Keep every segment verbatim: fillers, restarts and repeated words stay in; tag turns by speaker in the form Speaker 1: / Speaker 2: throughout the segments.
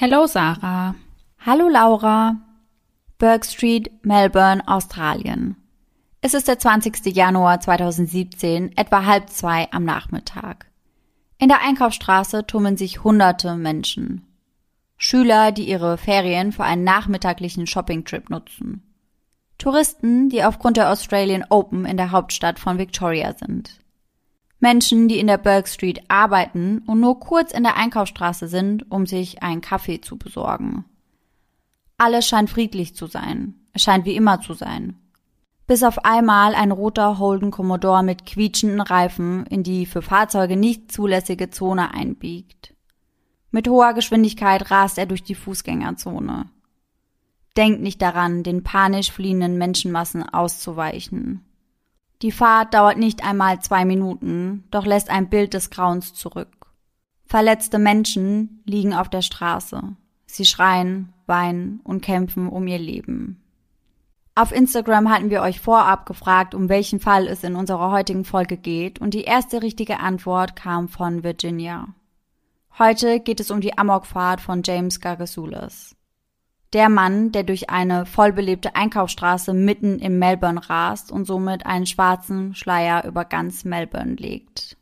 Speaker 1: Hello Sarah.
Speaker 2: Hallo Laura. Bourke Street, Melbourne, Australien. Es ist der zwanzigster Januar zweitausendsiebzehn, etwa halb zwei am Nachmittag. In der Einkaufsstraße tummeln sich hunderte Menschen. Schüler, die ihre Ferien für einen nachmittaglichen Shoppingtrip nutzen. Touristen, die aufgrund der Australian Open in der Hauptstadt von Victoria sind. Menschen, die in der Bourke Street arbeiten und nur kurz in der Einkaufsstraße sind, um sich einen Kaffee zu besorgen. Alles scheint friedlich zu sein. Es scheint wie immer zu sein. Bis auf einmal ein roter Holden Commodore mit quietschenden Reifen in die für Fahrzeuge nicht zulässige Zone einbiegt. Mit hoher Geschwindigkeit rast er durch die Fußgängerzone. Denkt nicht daran, den panisch fliehenden Menschenmassen auszuweichen. Die Fahrt dauert nicht einmal zwei Minuten, doch lässt ein Bild des Grauens zurück. Verletzte Menschen liegen auf der Straße. Sie schreien, weinen und kämpfen um ihr Leben. Auf Instagram hatten wir euch vorab gefragt, um welchen Fall es in unserer heutigen Folge geht, und die erste richtige Antwort kam von Virginia. Heute geht es um die Amokfahrt von James Gargasoulas. Der Mann, der durch eine vollbelebte Einkaufsstraße mitten in Melbourne rast und somit einen schwarzen Schleier über ganz Melbourne legt.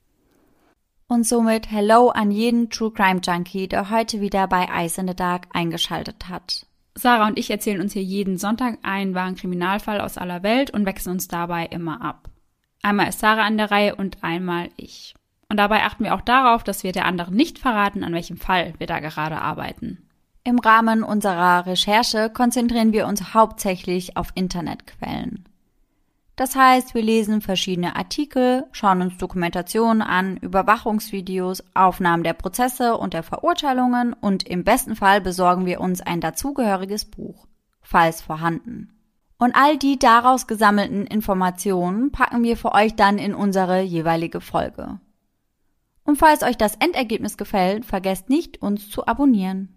Speaker 2: Und somit Hello an jeden True Crime Junkie, der heute wieder bei Ice in the Dark eingeschaltet hat.
Speaker 1: Sarah und ich erzählen uns hier jeden Sonntag einen wahren Kriminalfall aus aller Welt und wechseln uns dabei immer ab. Einmal ist Sarah an der Reihe und einmal ich. Und dabei achten wir auch darauf, dass wir der anderen nicht verraten, an welchem Fall wir da gerade arbeiten.
Speaker 2: Im Rahmen unserer Recherche konzentrieren wir uns hauptsächlich auf Internetquellen. Das heißt, wir lesen verschiedene Artikel, schauen uns Dokumentationen an, Überwachungsvideos, Aufnahmen der Prozesse und der Verurteilungen und im besten Fall besorgen wir uns ein dazugehöriges Buch, falls vorhanden. Und all die daraus gesammelten Informationen packen wir für euch dann in unsere jeweilige Folge. Und falls euch das Endergebnis gefällt, vergesst nicht, uns zu abonnieren.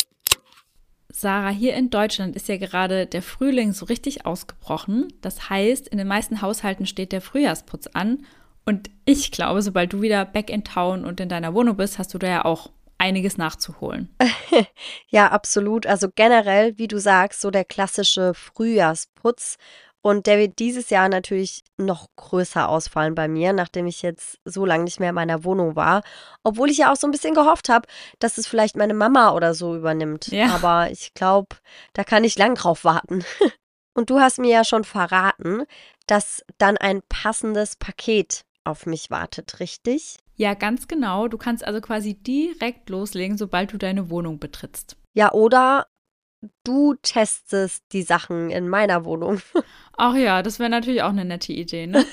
Speaker 1: Sarah, hier in Deutschland ist ja gerade der Frühling so richtig ausgebrochen. Das heißt, in den meisten Haushalten steht der Frühjahrsputz an. Und ich glaube, sobald du wieder back in town und in deiner Wohnung bist, hast du da ja auch einiges nachzuholen.
Speaker 3: Ja, absolut. Also generell, wie du sagst, so der klassische Frühjahrsputz. Und der wird dieses Jahr natürlich noch größer ausfallen bei mir, nachdem ich jetzt so lange nicht mehr in meiner Wohnung war. Obwohl ich ja auch so ein bisschen gehofft habe, dass es vielleicht meine Mama oder so übernimmt.
Speaker 1: Ja.
Speaker 3: Aber ich glaube, da kann ich lang drauf warten. Und du hast mir ja schon verraten, dass dann ein passendes Paket auf mich wartet, richtig?
Speaker 1: Ja, ganz genau. Du kannst also quasi direkt loslegen, sobald du deine Wohnung betrittst.
Speaker 3: Ja, oder du testest die Sachen in meiner Wohnung.
Speaker 1: Ach ja, das wäre natürlich auch eine nette Idee, ne?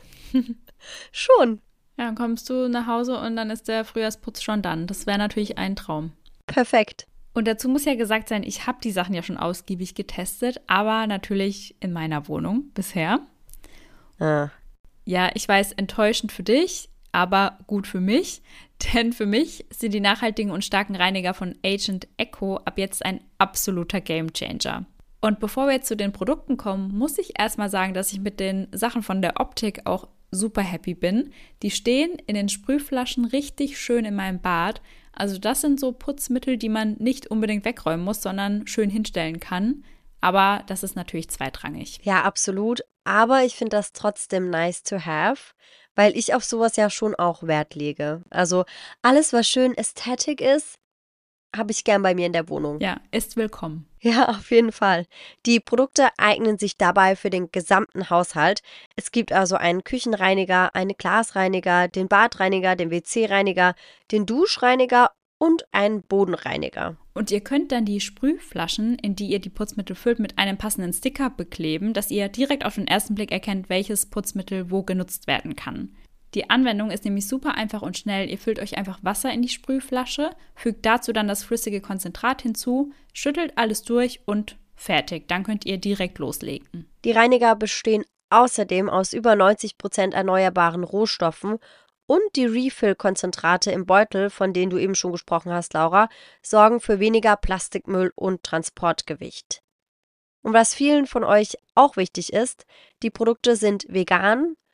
Speaker 3: Schon.
Speaker 1: Ja, dann kommst du nach Hause und dann ist der Frühjahrsputz schon dann. Das wäre natürlich ein Traum.
Speaker 3: Perfekt.
Speaker 1: Und dazu muss ja gesagt sein, ich habe die Sachen ja schon ausgiebig getestet, aber natürlich in meiner Wohnung bisher.
Speaker 3: Ah.
Speaker 1: Ja, ich weiß, enttäuschend für dich, aber gut für mich. Denn für mich sind die nachhaltigen und starken Reiniger von Agent Echo ab jetzt ein absoluter Gamechanger. Und bevor wir jetzt zu den Produkten kommen, muss ich erstmal sagen, dass ich mit den Sachen von der Optik auch super happy bin. Die stehen in den Sprühflaschen richtig schön in meinem Bad. Also das sind so Putzmittel, die man nicht unbedingt wegräumen muss, sondern schön hinstellen kann. Aber das ist natürlich zweitrangig.
Speaker 3: Ja, absolut. Aber ich finde das trotzdem nice to have, weil ich auf sowas ja schon auch Wert lege. Also alles, was schön Ästhetik ist, habe ich gern bei mir in der Wohnung.
Speaker 1: Ja, ist willkommen.
Speaker 3: Ja, auf jeden Fall. Die Produkte eignen sich dabei für den gesamten Haushalt. Es gibt also einen Küchenreiniger, einen Glasreiniger, den Badreiniger, den W C-Reiniger, den Duschreiniger und einen Bodenreiniger.
Speaker 1: Und ihr könnt dann die Sprühflaschen, in die ihr die Putzmittel füllt, mit einem passenden Sticker bekleben, dass ihr direkt auf den ersten Blick erkennt, welches Putzmittel wo genutzt werden kann. Die Anwendung ist nämlich super einfach und schnell. Ihr füllt euch einfach Wasser in die Sprühflasche, fügt dazu dann das flüssige Konzentrat hinzu, schüttelt alles durch und fertig. Dann könnt ihr direkt loslegen.
Speaker 3: Die Reiniger bestehen außerdem aus über neunzig Prozent erneuerbaren Rohstoffen und die Refill-Konzentrate im Beutel, von denen du eben schon gesprochen hast, Laura, sorgen für weniger Plastikmüll und Transportgewicht. Und was vielen von euch auch wichtig ist, die Produkte sind vegan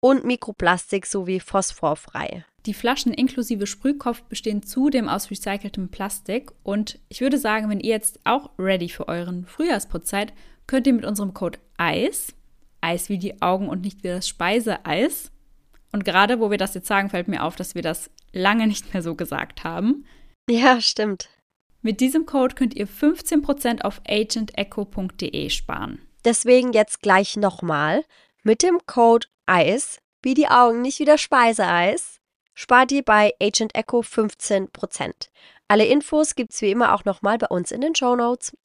Speaker 3: und Mikroplastik sowie phosphorfrei.
Speaker 1: Die Flaschen inklusive Sprühkopf bestehen zudem aus recyceltem Plastik und ich würde sagen, wenn ihr jetzt auch ready für euren Frühjahrsputz seid, könnt ihr mit unserem Code EIS, Eis wie die Augen und nicht wie das Speiseeis, und gerade wo wir das jetzt sagen, fällt mir auf, dass wir das lange nicht mehr so gesagt haben.
Speaker 3: Ja, stimmt.
Speaker 1: Mit diesem Code könnt ihr fünfzehn Prozent auf agent echo punkt de sparen.
Speaker 3: Deswegen jetzt gleich nochmal. Mit dem Code EIS, wie die Augen, nicht wie das Speiseeis, spart ihr bei Agent Echo fünfzehn Prozent. Alle Infos gibt's wie immer auch nochmal bei uns in den Shownotes.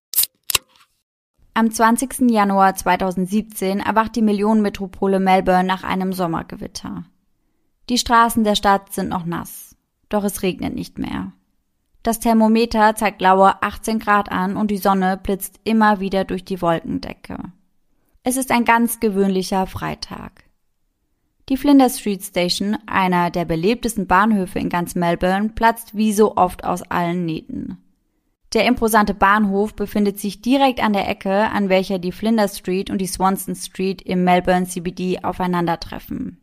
Speaker 2: Am zwanzigsten Januar zweitausendsiebzehn erwacht die Millionenmetropole Melbourne nach einem Sommergewitter. Die Straßen der Stadt sind noch nass, doch es regnet nicht mehr. Das Thermometer zeigt laue achtzehn Grad an und die Sonne blitzt immer wieder durch die Wolkendecke. Es ist ein ganz gewöhnlicher Freitag. Die Flinders Street Station, einer der belebtesten Bahnhöfe in ganz Melbourne, platzt wie so oft aus allen Nähten. Der imposante Bahnhof befindet sich direkt an der Ecke, an welcher die Flinders Street und die Swanston Street im Melbourne C B D aufeinandertreffen.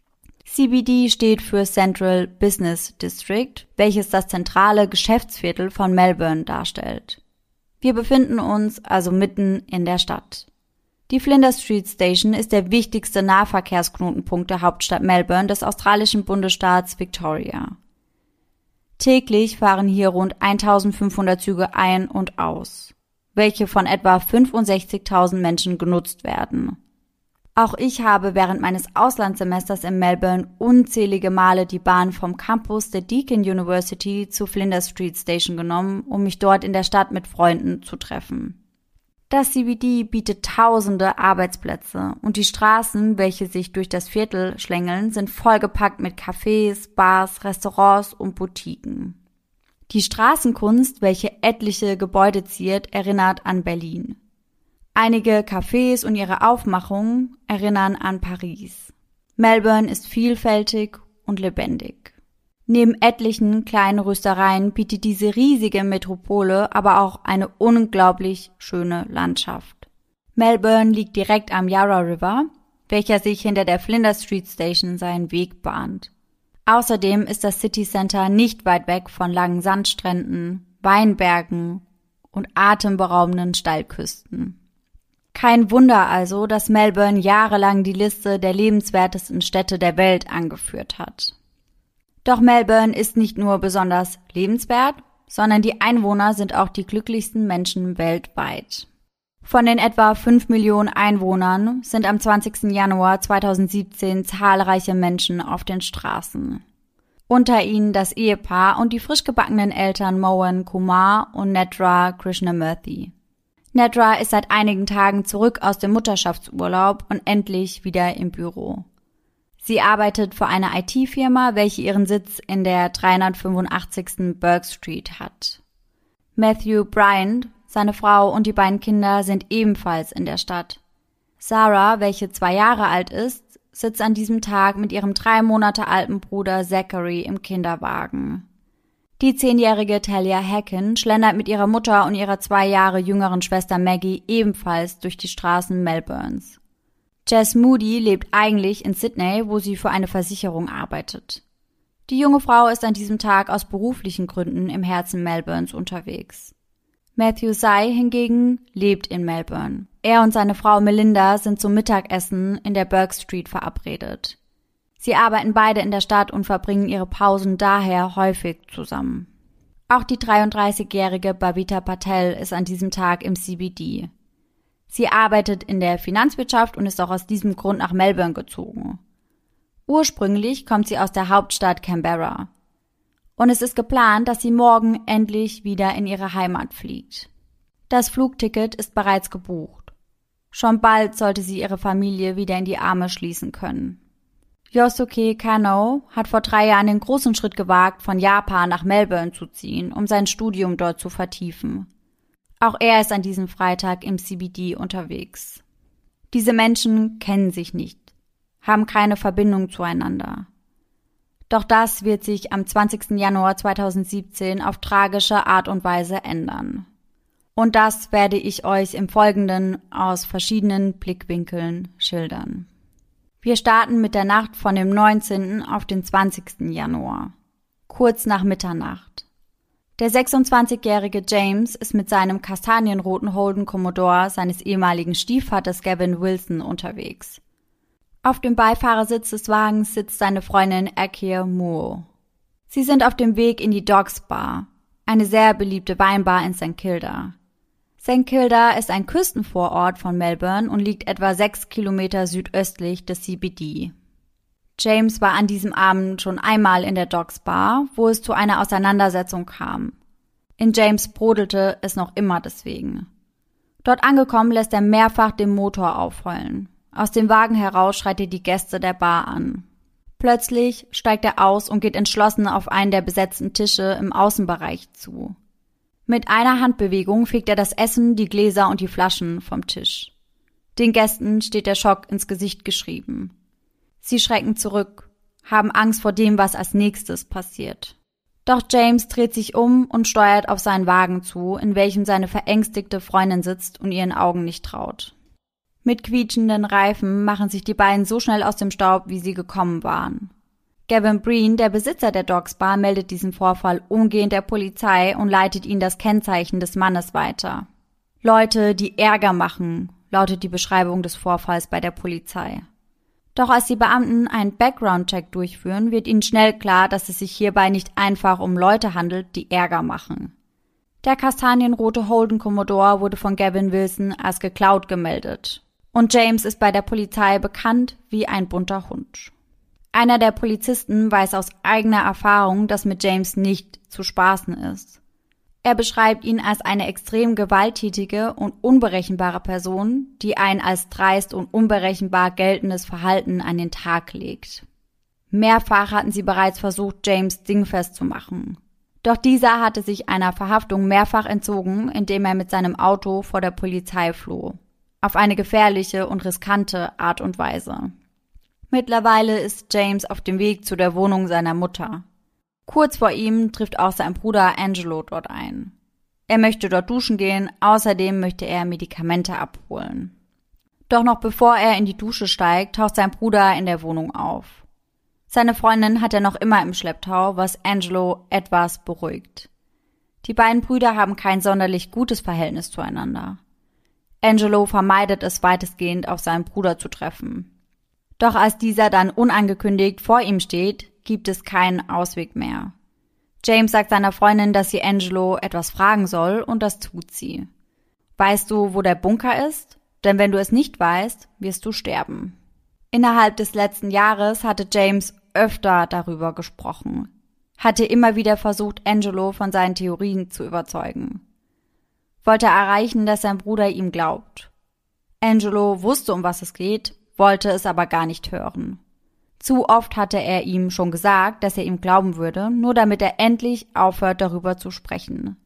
Speaker 2: C B D steht für Central Business District, welches das zentrale Geschäftsviertel von Melbourne darstellt. Wir befinden uns also mitten in der Stadt. Die Flinders Street Station ist der wichtigste Nahverkehrsknotenpunkt der Hauptstadt Melbourne des australischen Bundesstaats Victoria. Täglich fahren hier rund eintausendfünfhundert Züge ein und aus, welche von etwa fünfundsechzigtausend Menschen genutzt werden. Auch ich habe während meines Auslandssemesters in Melbourne unzählige Male die Bahn vom Campus der Deakin University zur Flinders Street Station genommen, um mich dort in der Stadt mit Freunden zu treffen. Das C B D bietet tausende Arbeitsplätze und die Straßen, welche sich durch das Viertel schlängeln, sind vollgepackt mit Cafés, Bars, Restaurants und Boutiquen. Die Straßenkunst, welche etliche Gebäude ziert, erinnert an Berlin. Einige Cafés und ihre Aufmachungen erinnern an Paris. Melbourne ist vielfältig und lebendig. Neben etlichen kleinen Röstereien bietet diese riesige Metropole aber auch eine unglaublich schöne Landschaft. Melbourne liegt direkt am Yarra River, welcher sich hinter der Flinders Street Station seinen Weg bahnt. Außerdem ist das City Centre nicht weit weg von langen Sandstränden, Weinbergen und atemberaubenden Steilküsten. Kein Wunder also, dass Melbourne jahrelang die Liste der lebenswertesten Städte der Welt angeführt hat. Doch Melbourne ist nicht nur besonders lebenswert, sondern die Einwohner sind auch die glücklichsten Menschen weltweit. Von den etwa fünf Millionen Einwohnern sind am zwanzigsten Januar zweitausendsiebzehn zahlreiche Menschen auf den Straßen. Unter ihnen das Ehepaar und die frisch gebackenen Eltern Mohan Kumar und Nedra Krishnamurthy. Nedra ist seit einigen Tagen zurück aus dem Mutterschaftsurlaub und endlich wieder im Büro. Sie arbeitet für eine I T-Firma, welche ihren Sitz in der dreihundertfünfundachtzigsten Bourke Street hat. Matthew Bryant, seine Frau und die beiden Kinder sind ebenfalls in der Stadt. Sarah, welche zwei Jahre alt ist, sitzt an diesem Tag mit ihrem drei Monate alten Bruder Zachary im Kinderwagen. Die zehnjährige Talia Hacken schlendert mit ihrer Mutter und ihrer zwei Jahre jüngeren Schwester Maggie ebenfalls durch die Straßen Melbournes. Jess Moody lebt eigentlich in Sydney, wo sie für eine Versicherung arbeitet. Die junge Frau ist an diesem Tag aus beruflichen Gründen im Herzen Melbournes unterwegs. Matthew Sai hingegen lebt in Melbourne. Er und seine Frau Melinda sind zum Mittagessen in der Bourke Street verabredet. Sie arbeiten beide in der Stadt und verbringen ihre Pausen daher häufig zusammen. Auch die dreiunddreißigjährige Babita Patel ist an diesem Tag im C B D. Sie arbeitet in der Finanzwirtschaft und ist auch aus diesem Grund nach Melbourne gezogen. Ursprünglich kommt sie aus der Hauptstadt Canberra. Und es ist geplant, dass sie morgen endlich wieder in ihre Heimat fliegt. Das Flugticket ist bereits gebucht. Schon bald sollte sie ihre Familie wieder in die Arme schließen können. Yosuke Kano hat vor drei Jahren den großen Schritt gewagt, von Japan nach Melbourne zu ziehen, um sein Studium dort zu vertiefen. Auch er ist an diesem Freitag im C B D unterwegs. Diese Menschen kennen sich nicht, haben keine Verbindung zueinander. Doch das wird sich am zwanzigsten Januar zweitausendsiebzehn auf tragische Art und Weise ändern. Und das werde ich euch im Folgenden aus verschiedenen Blickwinkeln schildern. Wir starten mit der Nacht von dem neunzehnten auf den zwanzigsten Januar, kurz nach Mitternacht. Der sechsundzwanzigjährige James ist mit seinem kastanienroten Holden Commodore seines ehemaligen Stiefvaters Gavin Wilson unterwegs. Auf dem Beifahrersitz des Wagens sitzt seine Freundin Akir Moore. Sie sind auf dem Weg in die Dogs Bar, eine sehr beliebte Weinbar in Sankt Kilda. Sankt Kilda ist ein Küstenvorort von Melbourne und liegt etwa sechs Kilometer südöstlich des C B D. James war an diesem Abend schon einmal in der Dogs Bar, wo es zu einer Auseinandersetzung kam. In James brodelte es noch immer deswegen. Dort angekommen lässt er mehrfach den Motor aufheulen. Aus dem Wagen heraus schreit er die Gäste der Bar an. Plötzlich steigt er aus und geht entschlossen auf einen der besetzten Tische im Außenbereich zu. Mit einer Handbewegung fegt er das Essen, die Gläser und die Flaschen vom Tisch. Den Gästen steht der Schock ins Gesicht geschrieben. Sie schrecken zurück, haben Angst vor dem, was als nächstes passiert. Doch James dreht sich um und steuert auf seinen Wagen zu, in welchem seine verängstigte Freundin sitzt und ihren Augen nicht traut. Mit quietschenden Reifen machen sich die beiden so schnell aus dem Staub, wie sie gekommen waren. Gavin Breen, der Besitzer der Dogs Bar, meldet diesen Vorfall umgehend der Polizei und leitet ihnen das Kennzeichen des Mannes weiter. Leute, die Ärger machen, lautet die Beschreibung des Vorfalls bei der Polizei. Doch als die Beamten einen Background-Check durchführen, wird ihnen schnell klar, dass es sich hierbei nicht einfach um Leute handelt, die Ärger machen. Der kastanienrote Holden Commodore wurde von Gavin Wilson als geklaut gemeldet. Und James ist bei der Polizei bekannt wie ein bunter Hund. Einer der Polizisten weiß aus eigener Erfahrung, dass mit James nicht zu spaßen ist. Er beschreibt ihn als eine extrem gewalttätige und unberechenbare Person, die ein als dreist und unberechenbar geltendes Verhalten an den Tag legt. Mehrfach hatten sie bereits versucht, James dingfest zu machen. Doch dieser hatte sich einer Verhaftung mehrfach entzogen, indem er mit seinem Auto vor der Polizei floh. Auf eine gefährliche und riskante Art und Weise. Mittlerweile ist James auf dem Weg zu der Wohnung seiner Mutter. Kurz vor ihm trifft auch sein Bruder Angelo dort ein. Er möchte dort duschen gehen, außerdem möchte er Medikamente abholen. Doch noch bevor er in die Dusche steigt, taucht sein Bruder in der Wohnung auf. Seine Freundin hat er noch immer im Schlepptau, was Angelo etwas beruhigt. Die beiden Brüder haben kein sonderlich gutes Verhältnis zueinander. Angelo vermeidet es weitestgehend, auf seinen Bruder zu treffen. Doch als dieser dann unangekündigt vor ihm steht, gibt es keinen Ausweg mehr. James sagt seiner Freundin, dass sie Angelo etwas fragen soll, und das tut sie. Weißt du, wo der Bunker ist? Denn wenn du es nicht weißt, wirst du sterben. Innerhalb des letzten Jahres hatte James öfter darüber gesprochen, hatte immer wieder versucht, Angelo von seinen Theorien zu überzeugen. Wollte erreichen, dass sein Bruder ihm glaubt. Angelo wusste, um was es geht, wollte es aber gar nicht hören. Zu oft hatte er ihm schon gesagt, dass er ihm glauben würde, nur damit er endlich aufhört, darüber zu sprechen.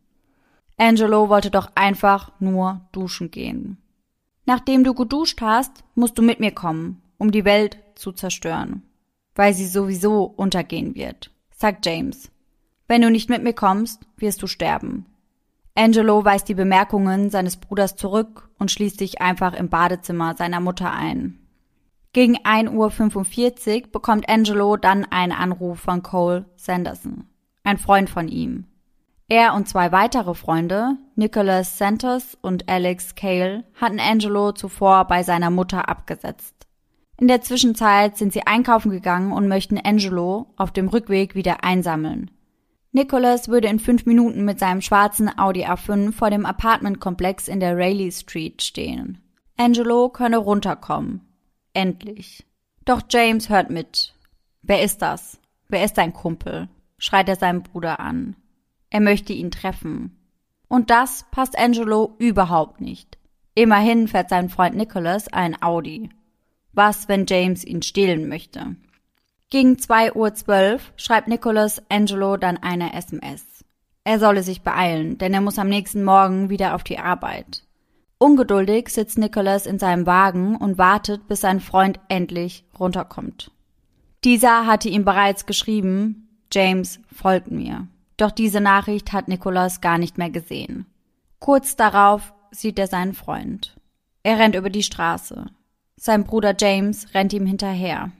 Speaker 2: Angelo wollte doch einfach nur duschen gehen. Nachdem du geduscht hast, musst du mit mir kommen, um die Welt zu zerstören, weil sie sowieso untergehen wird, sagt James. Wenn du nicht mit mir kommst, wirst du sterben. Angelo weist die Bemerkungen seines Bruders zurück und schließt sich einfach im Badezimmer seiner Mutter ein. Gegen ein Uhr fünfundvierzig bekommt Angelo dann einen Anruf von Cole Sanderson, ein Freund von ihm. Er und zwei weitere Freunde, Nicholas Santos und Alex Cale, hatten Angelo zuvor bei seiner Mutter abgesetzt. In der Zwischenzeit sind sie einkaufen gegangen und möchten Angelo auf dem Rückweg wieder einsammeln. Nicholas würde in fünf Minuten mit seinem schwarzen Audi A fünf vor dem Apartmentkomplex in der Rayleigh Street stehen. Angelo könne runterkommen. Endlich. Doch James hört mit. Wer ist das? Wer ist dein Kumpel? Schreit er seinen Bruder an. Er möchte ihn treffen. Und das passt Angelo überhaupt nicht. Immerhin fährt sein Freund Nicholas ein Audi. Was, wenn James ihn stehlen möchte? Gegen zwei Uhr zwölf schreibt Nicholas Angelo dann eine S M S. Er solle sich beeilen, denn er muss am nächsten Morgen wieder auf die Arbeit. Ungeduldig sitzt Nicholas in seinem Wagen und wartet, bis sein Freund endlich runterkommt. Dieser hatte ihm bereits geschrieben, James folgt mir. Doch diese Nachricht hat Nicholas gar nicht mehr gesehen. Kurz darauf sieht er seinen Freund. Er rennt über die Straße. Sein Bruder James rennt ihm hinterher.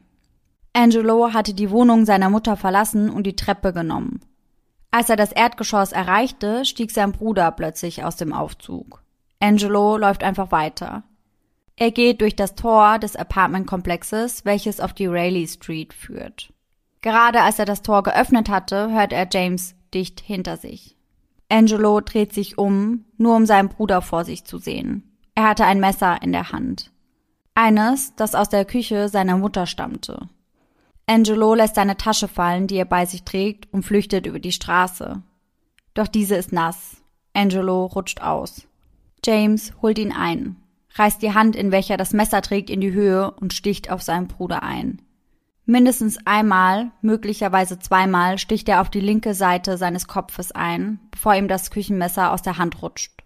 Speaker 2: Angelo hatte die Wohnung seiner Mutter verlassen und die Treppe genommen. Als er das Erdgeschoss erreichte, stieg sein Bruder plötzlich aus dem Aufzug. Angelo läuft einfach weiter. Er geht durch das Tor des Apartmentkomplexes, welches auf die Raleigh Street führt. Gerade als er das Tor geöffnet hatte, hört er James dicht hinter sich. Angelo dreht sich um, nur um seinen Bruder vor sich zu sehen. Er hatte ein Messer in der Hand. Eines, das aus der Küche seiner Mutter stammte. Angelo lässt seine Tasche fallen, die er bei sich trägt, und flüchtet über die Straße. Doch diese ist nass. Angelo rutscht aus. James holt ihn ein, reißt die Hand, in welcher er das Messer trägt, in die Höhe und sticht auf seinen Bruder ein. Mindestens einmal, möglicherweise zweimal, sticht er auf die linke Seite seines Kopfes ein, bevor ihm das Küchenmesser aus der Hand rutscht.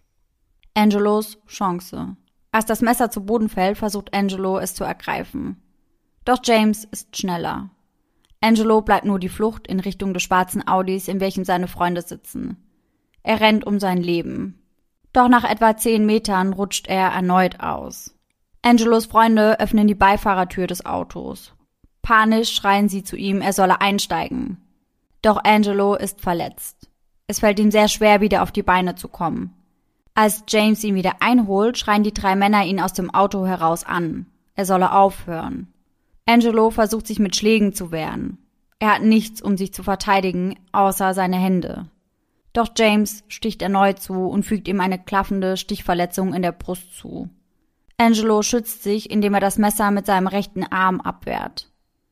Speaker 2: Angelos Chance. Als das Messer zu Boden fällt, versucht Angelo, es zu ergreifen. Doch James ist schneller. Angelo bleibt nur die Flucht in Richtung des schwarzen Audis, in welchem seine Freunde sitzen. Er rennt um sein Leben. Doch nach etwa zehn Metern rutscht er erneut aus. Angelos Freunde öffnen die Beifahrertür des Autos. Panisch schreien sie zu ihm, er solle einsteigen. Doch Angelo ist verletzt. Es fällt ihm sehr schwer, wieder auf die Beine zu kommen. Als James ihn wieder einholt, schreien die drei Männer ihn aus dem Auto heraus an. Er solle aufhören. Angelo versucht sich mit Schlägen zu wehren. Er hat nichts, um sich zu verteidigen, außer seine Hände. Doch James sticht erneut zu und fügt ihm eine klaffende Stichverletzung in der Brust zu. Angelo schützt sich, indem er das Messer mit seinem rechten Arm abwehrt.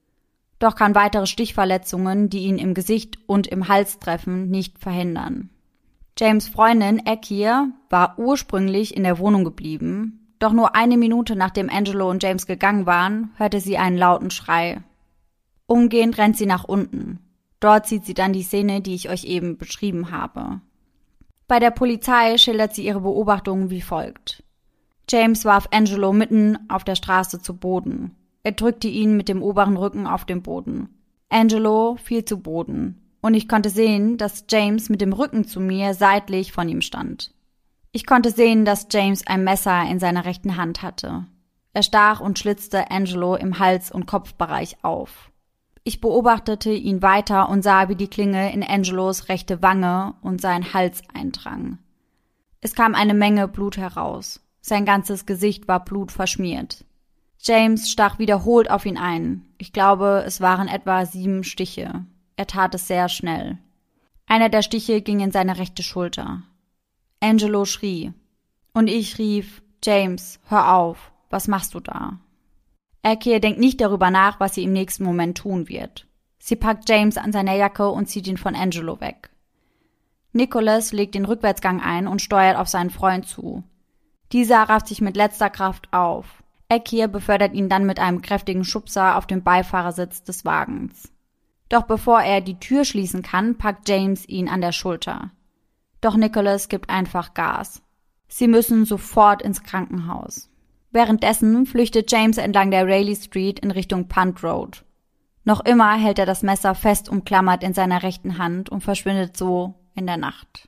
Speaker 2: Doch kann weitere Stichverletzungen, die ihn im Gesicht und im Hals treffen, nicht verhindern. James' Freundin Akir war ursprünglich in der Wohnung geblieben, doch nur eine Minute nachdem Angelo und James gegangen waren, hörte sie einen lauten Schrei. Umgehend rennt sie nach unten. Dort sieht sie dann die Szene, die ich euch eben beschrieben habe. Bei der Polizei schildert sie ihre Beobachtungen wie folgt. James warf Angelo mitten auf der Straße zu Boden. Er drückte ihn mit dem oberen Rücken auf den Boden. Angelo fiel zu Boden und ich konnte sehen, dass James mit dem Rücken zu mir seitlich von ihm stand. Ich konnte sehen, dass James ein Messer in seiner rechten Hand hatte. Er stach und schlitzte Angelo im Hals- und Kopfbereich auf. Ich beobachtete ihn weiter und sah, wie die Klinge in Angelos rechte Wange und seinen Hals eindrang. Es kam eine Menge Blut heraus. Sein ganzes Gesicht war blutverschmiert. James stach wiederholt auf ihn ein. Ich glaube, es waren etwa sieben Stiche. Er tat es sehr schnell. Einer der Stiche ging in seine rechte Schulter. Angelo schrie. Und ich rief, James, hör auf, was machst du da? Akir denkt nicht darüber nach, was sie im nächsten Moment tun wird. Sie packt James an seiner Jacke und zieht ihn von Angelo weg. Nicholas legt den Rückwärtsgang ein und steuert auf seinen Freund zu. Dieser rafft sich mit letzter Kraft auf. Akir befördert ihn dann mit einem kräftigen Schubser auf den Beifahrersitz des Wagens. Doch bevor er die Tür schließen kann, packt James ihn an der Schulter. Doch Nicholas gibt einfach Gas. Sie müssen sofort ins Krankenhaus. Währenddessen flüchtet James entlang der Raleigh Street in Richtung Punt Road. Noch immer hält er das Messer fest umklammert in seiner rechten Hand und verschwindet so in der Nacht.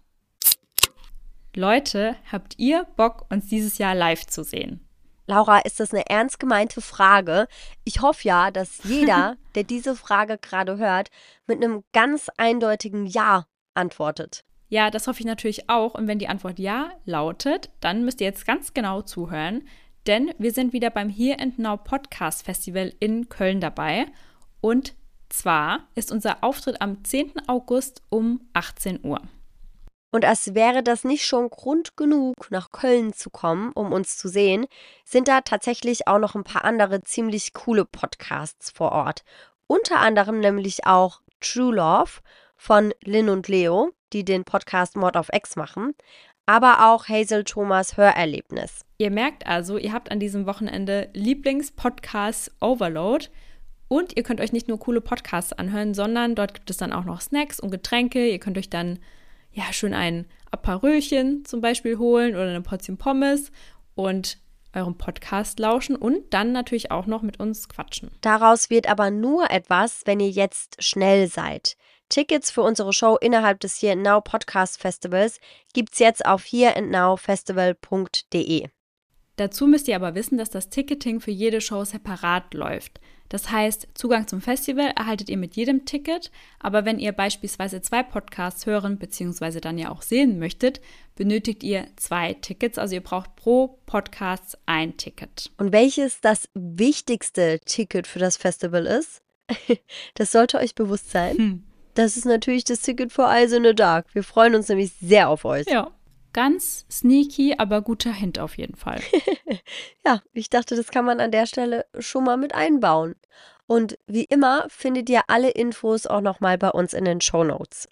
Speaker 1: Leute, habt ihr Bock, uns dieses Jahr live zu sehen?
Speaker 3: Laura, ist das eine ernst gemeinte Frage? Ich hoffe ja, dass jeder, der diese Frage gerade hört, mit einem ganz eindeutigen Ja antwortet.
Speaker 1: Ja, das hoffe ich natürlich auch. Und wenn die Antwort Ja lautet, dann müsst ihr jetzt ganz genau zuhören, denn wir sind wieder beim Here and Now Podcast Festival in Köln dabei. Und zwar ist unser Auftritt am zehnten August um achtzehn Uhr.
Speaker 3: Und als wäre das nicht schon Grund genug, nach Köln zu kommen, um uns zu sehen, sind da tatsächlich auch noch ein paar andere ziemlich coole Podcasts vor Ort. Unter anderem nämlich auch True Love von Lynn und Leo, die den Podcast Mord auf Ex machen, aber auch Hazel Thomas Hörerlebnis.
Speaker 1: Ihr merkt also, ihr habt an diesem Wochenende Lieblingspodcast Overload und ihr könnt euch nicht nur coole Podcasts anhören, sondern dort gibt es dann auch noch Snacks und Getränke. Ihr könnt euch dann ja schön ein Aperölchen zum Beispiel holen oder eine Portion Pommes und eurem Podcast lauschen und dann natürlich auch noch mit uns quatschen.
Speaker 3: Daraus wird aber nur etwas, wenn ihr jetzt schnell seid. Tickets für unsere Show innerhalb des Here and Now Podcast Festivals gibt's jetzt auf here and now festival punkt de.
Speaker 1: Dazu müsst ihr aber wissen, dass das Ticketing für jede Show separat läuft. Das heißt, Zugang zum Festival erhaltet ihr mit jedem Ticket, aber wenn ihr beispielsweise zwei Podcasts hören bzw. dann ja auch sehen möchtet, benötigt ihr zwei Tickets. Also ihr braucht pro Podcast ein Ticket.
Speaker 3: Und welches das wichtigste Ticket für das Festival ist? Das sollte euch bewusst sein. Hm. Das ist natürlich das Ticket für Eyes in the Dark. Wir freuen uns nämlich sehr auf euch.
Speaker 1: Ja. Ganz sneaky, aber guter Hint auf jeden Fall.
Speaker 3: Ja, ich dachte, das kann man an der Stelle schon mal mit einbauen. Und wie immer findet ihr alle Infos auch nochmal bei uns in den Shownotes.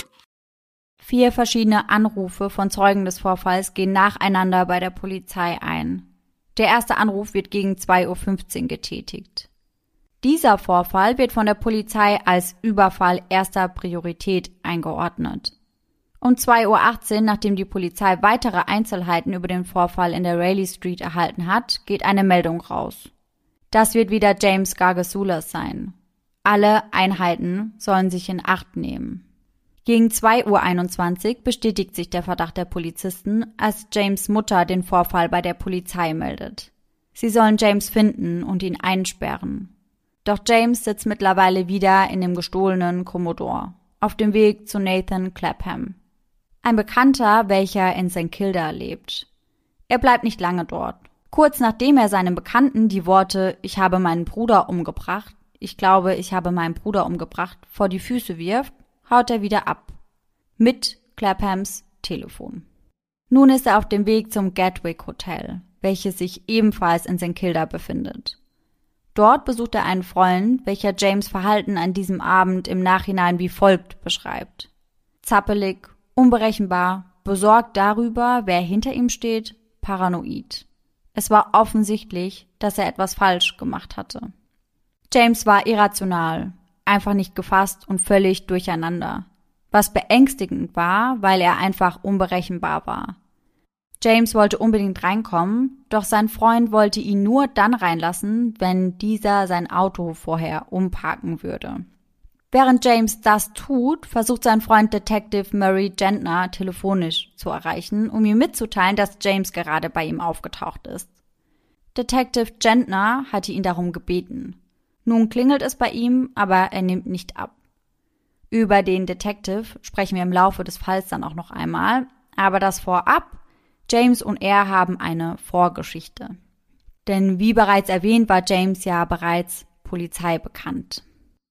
Speaker 2: Vier verschiedene Anrufe von Zeugen des Vorfalls gehen nacheinander bei der Polizei ein. Der erste Anruf wird gegen zwei Uhr fünfzehn getätigt. Dieser Vorfall wird von der Polizei als Überfall erster Priorität eingeordnet. Um zwei Uhr achtzehn, nachdem die Polizei weitere Einzelheiten über den Vorfall in der Raleigh Street erhalten hat, geht eine Meldung raus. Das wird wieder James Gargasoulas sein. Alle Einheiten sollen sich in Acht nehmen. Gegen zwei Uhr einundzwanzig bestätigt sich der Verdacht der Polizisten, als James' Mutter den Vorfall bei der Polizei meldet. Sie sollen James finden und ihn einsperren. Doch James sitzt mittlerweile wieder in dem gestohlenen Commodore, auf dem Weg zu Nathan Clapham. Ein Bekannter, welcher in Sankt Kilda lebt. Er bleibt nicht lange dort. Kurz nachdem er seinem Bekannten die Worte „Ich habe meinen Bruder umgebracht, ich glaube, ich habe meinen Bruder umgebracht" vor die Füße wirft, haut er wieder ab. Mit Claphams Telefon. Nun ist er auf dem Weg zum Gatwick Hotel, welches sich ebenfalls in Sankt Kilda befindet. Dort besucht er einen Freund, welcher James' Verhalten an diesem Abend im Nachhinein wie folgt beschreibt. Zappelig, unberechenbar, besorgt darüber, wer hinter ihm steht, paranoid. Es war offensichtlich, dass er etwas falsch gemacht hatte. James war irrational, einfach nicht gefasst und völlig durcheinander. Was beängstigend war, weil er einfach unberechenbar war. James wollte unbedingt reinkommen, doch sein Freund wollte ihn nur dann reinlassen, wenn dieser sein Auto vorher umparken würde. Während James das tut, versucht sein Freund Detective Murray Gentner telefonisch zu erreichen, um ihm mitzuteilen, dass James gerade bei ihm aufgetaucht ist. Detective Gentner hatte ihn darum gebeten. Nun klingelt es bei ihm, aber er nimmt nicht ab. Über den Detective sprechen wir im Laufe des Falls dann auch noch einmal, aber das vorab: James und er haben eine Vorgeschichte. Denn wie bereits erwähnt, war James ja bereits Polizei bekannt.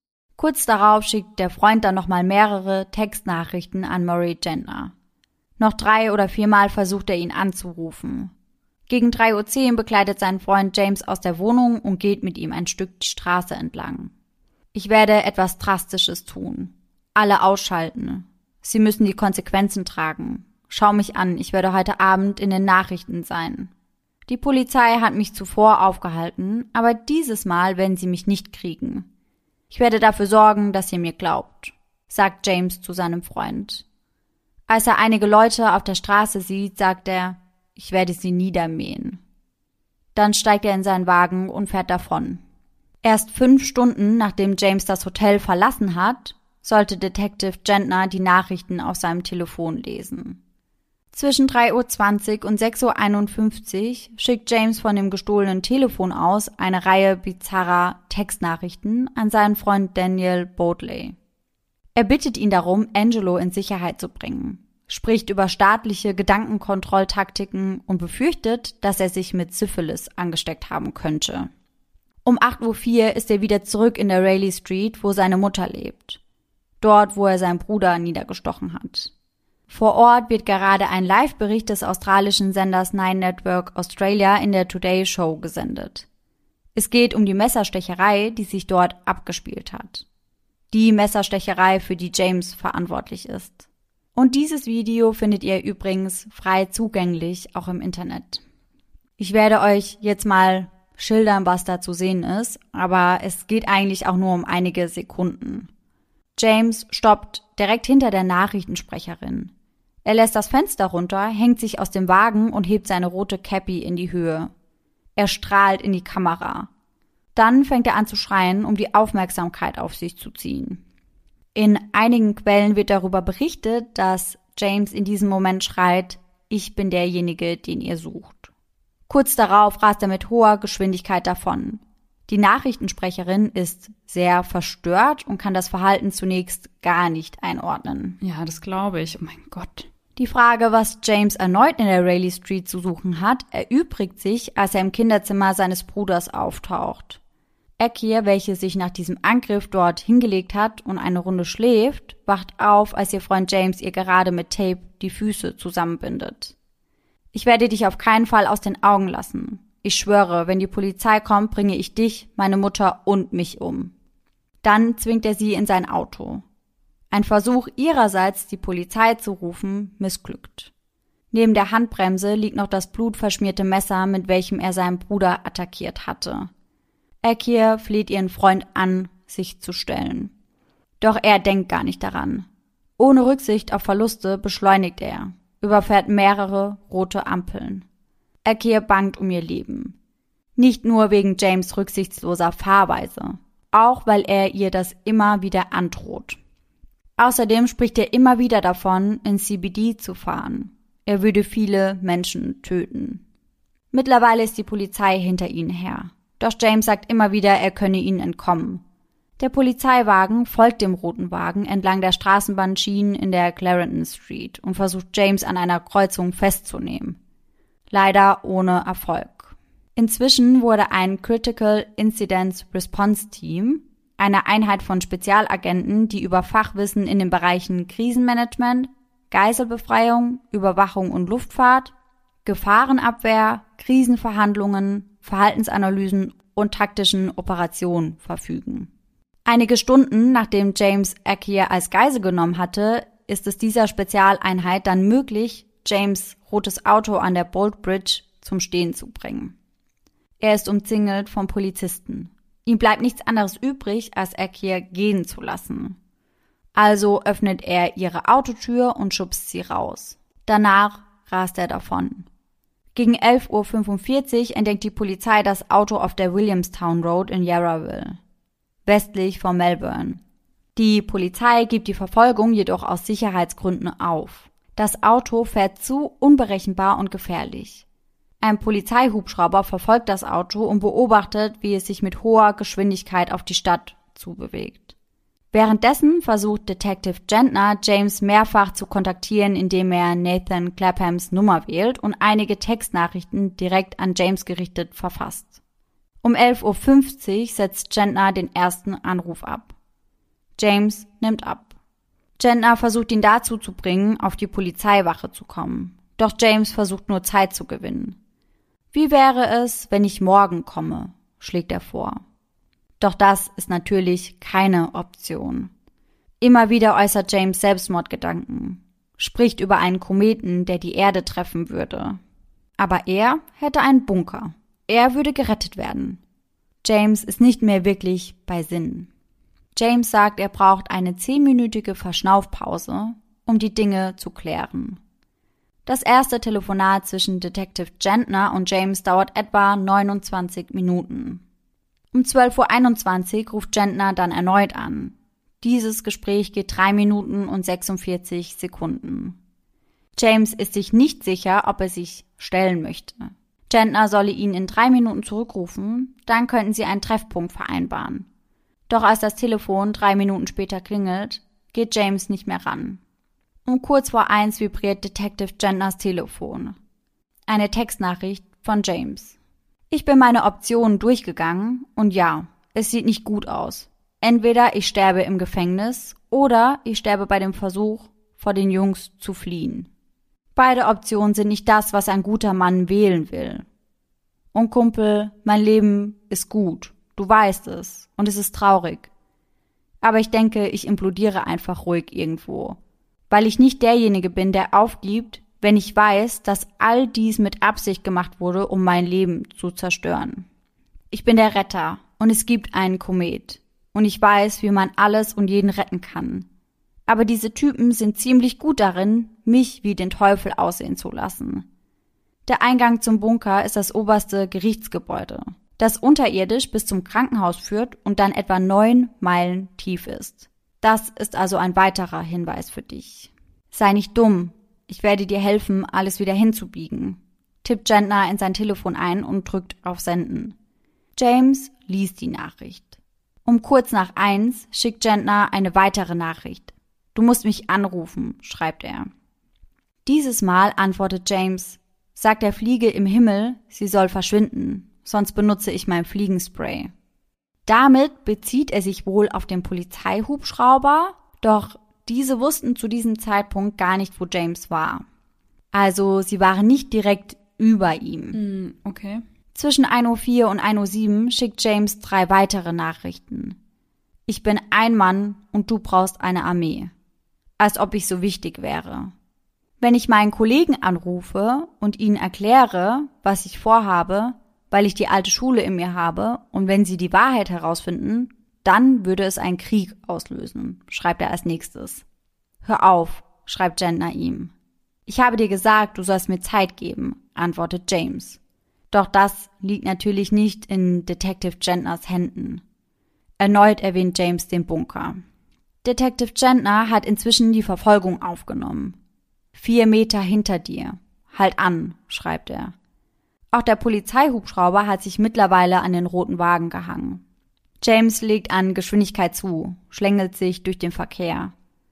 Speaker 2: Kurz darauf schickt der Freund dann nochmal mehrere Textnachrichten an Murray Gentner. Noch drei oder viermal versucht er ihn anzurufen. Gegen drei Uhr zehn begleitet sein Freund James aus der Wohnung und geht mit ihm ein Stück die Straße entlang. Ich werde etwas Drastisches tun. Alle ausschalten. Sie müssen die Konsequenzen tragen. Schau mich an, ich werde heute Abend in den Nachrichten sein. Die Polizei hat mich zuvor aufgehalten, aber dieses Mal werden sie mich nicht kriegen. Ich werde dafür sorgen, dass ihr mir glaubt, sagt James zu seinem Freund. Als er einige Leute auf der Straße sieht, sagt er, ich werde sie niedermähen. Dann steigt er in seinen Wagen und fährt davon. Erst fünf Stunden, nachdem James das Hotel verlassen hat, sollte Detective Gentner die Nachrichten auf seinem Telefon lesen. Zwischen drei Uhr zwanzig und sechs Uhr einundfünfzig schickt James von dem gestohlenen Telefon aus eine Reihe bizarrer Textnachrichten an seinen Freund Daniel Bodley. Er bittet ihn darum, Angelo in Sicherheit zu bringen, spricht über staatliche Gedankenkontrolltaktiken und befürchtet, dass er sich mit Syphilis angesteckt haben könnte. Um acht Uhr vier ist er wieder zurück in der Raleigh Street, wo seine Mutter lebt. Dort, wo er seinen Bruder niedergestochen hat. Vor Ort wird gerade ein Live-Bericht des australischen Senders Nine Network Australia in der Today Show gesendet. Es geht um die Messerstecherei, die sich dort abgespielt hat. Die Messerstecherei, für die James verantwortlich ist. Und dieses Video findet ihr übrigens frei zugänglich, auch im Internet. Ich werde euch jetzt mal schildern, was da zu sehen ist, aber es geht eigentlich auch nur um einige Sekunden. James stoppt direkt hinter der Nachrichtensprecherin. Er lässt das Fenster runter, hängt sich aus dem Wagen und hebt seine rote Cappy in die Höhe. Er strahlt in die Kamera. Dann fängt er an zu schreien, um die Aufmerksamkeit auf sich zu ziehen. In einigen Quellen wird darüber berichtet, dass James in diesem Moment schreit, ich bin derjenige, den ihr sucht. Kurz darauf rast er mit hoher Geschwindigkeit davon. Die Nachrichtensprecherin ist sehr verstört und kann das Verhalten zunächst gar nicht einordnen.
Speaker 1: Ja, das glaube ich. Oh mein Gott.
Speaker 2: Die Frage, was James erneut in der Rayleigh Street zu suchen hat, erübrigt sich, als er im Kinderzimmer seines Bruders auftaucht. Akir, welche sich nach diesem Angriff dort hingelegt hat und eine Runde schläft, wacht auf, als ihr Freund James ihr gerade mit Tape die Füße zusammenbindet. Ich werde dich auf keinen Fall aus den Augen lassen. Ich schwöre, wenn die Polizei kommt, bringe ich dich, meine Mutter und mich um. Dann zwingt er sie in sein Auto. Ein Versuch ihrerseits, die Polizei zu rufen, missglückt. Neben der Handbremse liegt noch das blutverschmierte Messer, mit welchem er seinen Bruder attackiert hatte. Akir fleht ihren Freund an, sich zu stellen. Doch er denkt gar nicht daran. Ohne Rücksicht auf Verluste beschleunigt er, überfährt mehrere rote Ampeln. Akir bangt um ihr Leben. Nicht nur wegen James' rücksichtsloser Fahrweise, auch weil er ihr das immer wieder androht. Außerdem spricht er immer wieder davon, in C B D zu fahren. Er würde viele Menschen töten. Mittlerweile ist die Polizei hinter ihnen her. Doch James sagt immer wieder, er könne ihnen entkommen. Der Polizeiwagen folgt dem roten Wagen entlang der Straßenbahnschienen in der Clarendon Street und versucht James an einer Kreuzung festzunehmen. Leider ohne Erfolg. Inzwischen wurde ein Critical Incidents Response Team, eine Einheit von Spezialagenten, die über Fachwissen in den Bereichen Krisenmanagement, Geiselbefreiung, Überwachung und Luftfahrt, Gefahrenabwehr, Krisenverhandlungen, Verhaltensanalysen und taktischen Operationen verfügen. Einige Stunden nachdem James Akir als Geisel genommen hatte, ist es dieser Spezialeinheit dann möglich, James' rotes Auto an der Bolt Bridge zum Stehen zu bringen. Er ist umzingelt von Polizisten. Ihm bleibt nichts anderes übrig, als Akir gehen zu lassen. Also öffnet er ihre Autotür und schubst sie raus. Danach rast er davon. Gegen elf Uhr fünfundvierzig entdeckt die Polizei das Auto auf der Williamstown Road in Yarraville, westlich von Melbourne. Die Polizei gibt die Verfolgung jedoch aus Sicherheitsgründen auf. Das Auto fährt zu unberechenbar und gefährlich. Ein Polizeihubschrauber verfolgt das Auto und beobachtet, wie es sich mit hoher Geschwindigkeit auf die Stadt zubewegt. Währenddessen versucht Detective Gentner, James mehrfach zu kontaktieren, indem er Nathan Claphams Nummer wählt und einige Textnachrichten direkt an James gerichtet verfasst. Um elf Uhr fünfzig setzt Gentner den ersten Anruf ab. James nimmt ab. Gentner versucht ihn dazu zu bringen, auf die Polizeiwache zu kommen. Doch James versucht nur Zeit zu gewinnen. Wie wäre es, wenn ich morgen komme, schlägt er vor. Doch das ist natürlich keine Option. Immer wieder äußert James Selbstmordgedanken, spricht über einen Kometen, der die Erde treffen würde. Aber er hätte einen Bunker. Er würde gerettet werden. James ist nicht mehr wirklich bei Sinnen. James sagt, er braucht eine zehnminütige Verschnaufpause, um die Dinge zu klären. Das erste Telefonat zwischen Detective Gentner und James dauert etwa neunundzwanzig Minuten. Um zwölf Uhr einundzwanzig ruft Gentner dann erneut an. Dieses Gespräch geht drei Minuten und sechsundvierzig Sekunden. James ist sich nicht sicher, ob er sich stellen möchte. Gentner solle ihn in drei Minuten zurückrufen, dann könnten sie einen Treffpunkt vereinbaren. Doch als das Telefon drei Minuten später klingelt, geht James nicht mehr ran. Um kurz vor eins vibriert Detective Gentners Telefon. Eine Textnachricht von James. Ich bin meine Optionen durchgegangen und ja, es sieht nicht gut aus. Entweder ich sterbe im Gefängnis oder ich sterbe bei dem Versuch, vor den Jungs zu fliehen. Beide Optionen sind nicht das, was ein guter Mann wählen will. Und Kumpel, mein Leben ist gut, du weißt es, und es ist traurig. Aber ich denke, ich implodiere einfach ruhig irgendwo, weil ich nicht derjenige bin, der aufgibt, wenn ich weiß, dass all dies mit Absicht gemacht wurde, um mein Leben zu zerstören. Ich bin der Retter und es gibt einen Komet und ich weiß, wie man alles und jeden retten kann. Aber diese Typen sind ziemlich gut darin, mich wie den Teufel aussehen zu lassen. Der Eingang zum Bunker ist das oberste Gerichtsgebäude, das unterirdisch bis zum Krankenhaus führt und dann etwa neun Meilen tief ist. Das ist also ein weiterer Hinweis für dich. Sei nicht dumm. Ich werde dir helfen, alles wieder hinzubiegen. tippt Gentner in sein Telefon ein und drückt auf Senden. James liest die Nachricht. Um kurz nach eins schickt Gentner eine weitere Nachricht. Du musst mich anrufen, schreibt er. Dieses Mal antwortet James, sag der Fliege im Himmel, sie soll verschwinden, sonst benutze ich mein Fliegenspray. Damit bezieht er sich wohl auf den Polizeihubschrauber, doch diese wussten zu diesem Zeitpunkt gar nicht, wo James war. Also sie waren nicht direkt über ihm.
Speaker 1: Okay.
Speaker 2: Zwischen ein Uhr vier und ein Uhr sieben schickt James drei weitere Nachrichten. Ich bin ein Mann und du brauchst eine Armee. Als ob ich so wichtig wäre. Wenn ich meinen Kollegen anrufe und ihnen erkläre, was ich vorhabe, weil ich die alte Schule in mir habe, und wenn sie die Wahrheit herausfinden, dann würde es einen Krieg auslösen, schreibt er als nächstes. Hör auf, schreibt Gentner ihm. Ich habe dir gesagt, du sollst mir Zeit geben, antwortet James. Doch das liegt natürlich nicht in Detective Gentners Händen. Erneut erwähnt James den Bunker. Detective Gentner hat inzwischen die Verfolgung aufgenommen. Vier Meter hinter dir. Halt an, schreibt er. Auch der Polizeihubschrauber hat sich mittlerweile an den roten Wagen gehangen. James legt an Geschwindigkeit zu, schlängelt sich durch den Verkehr,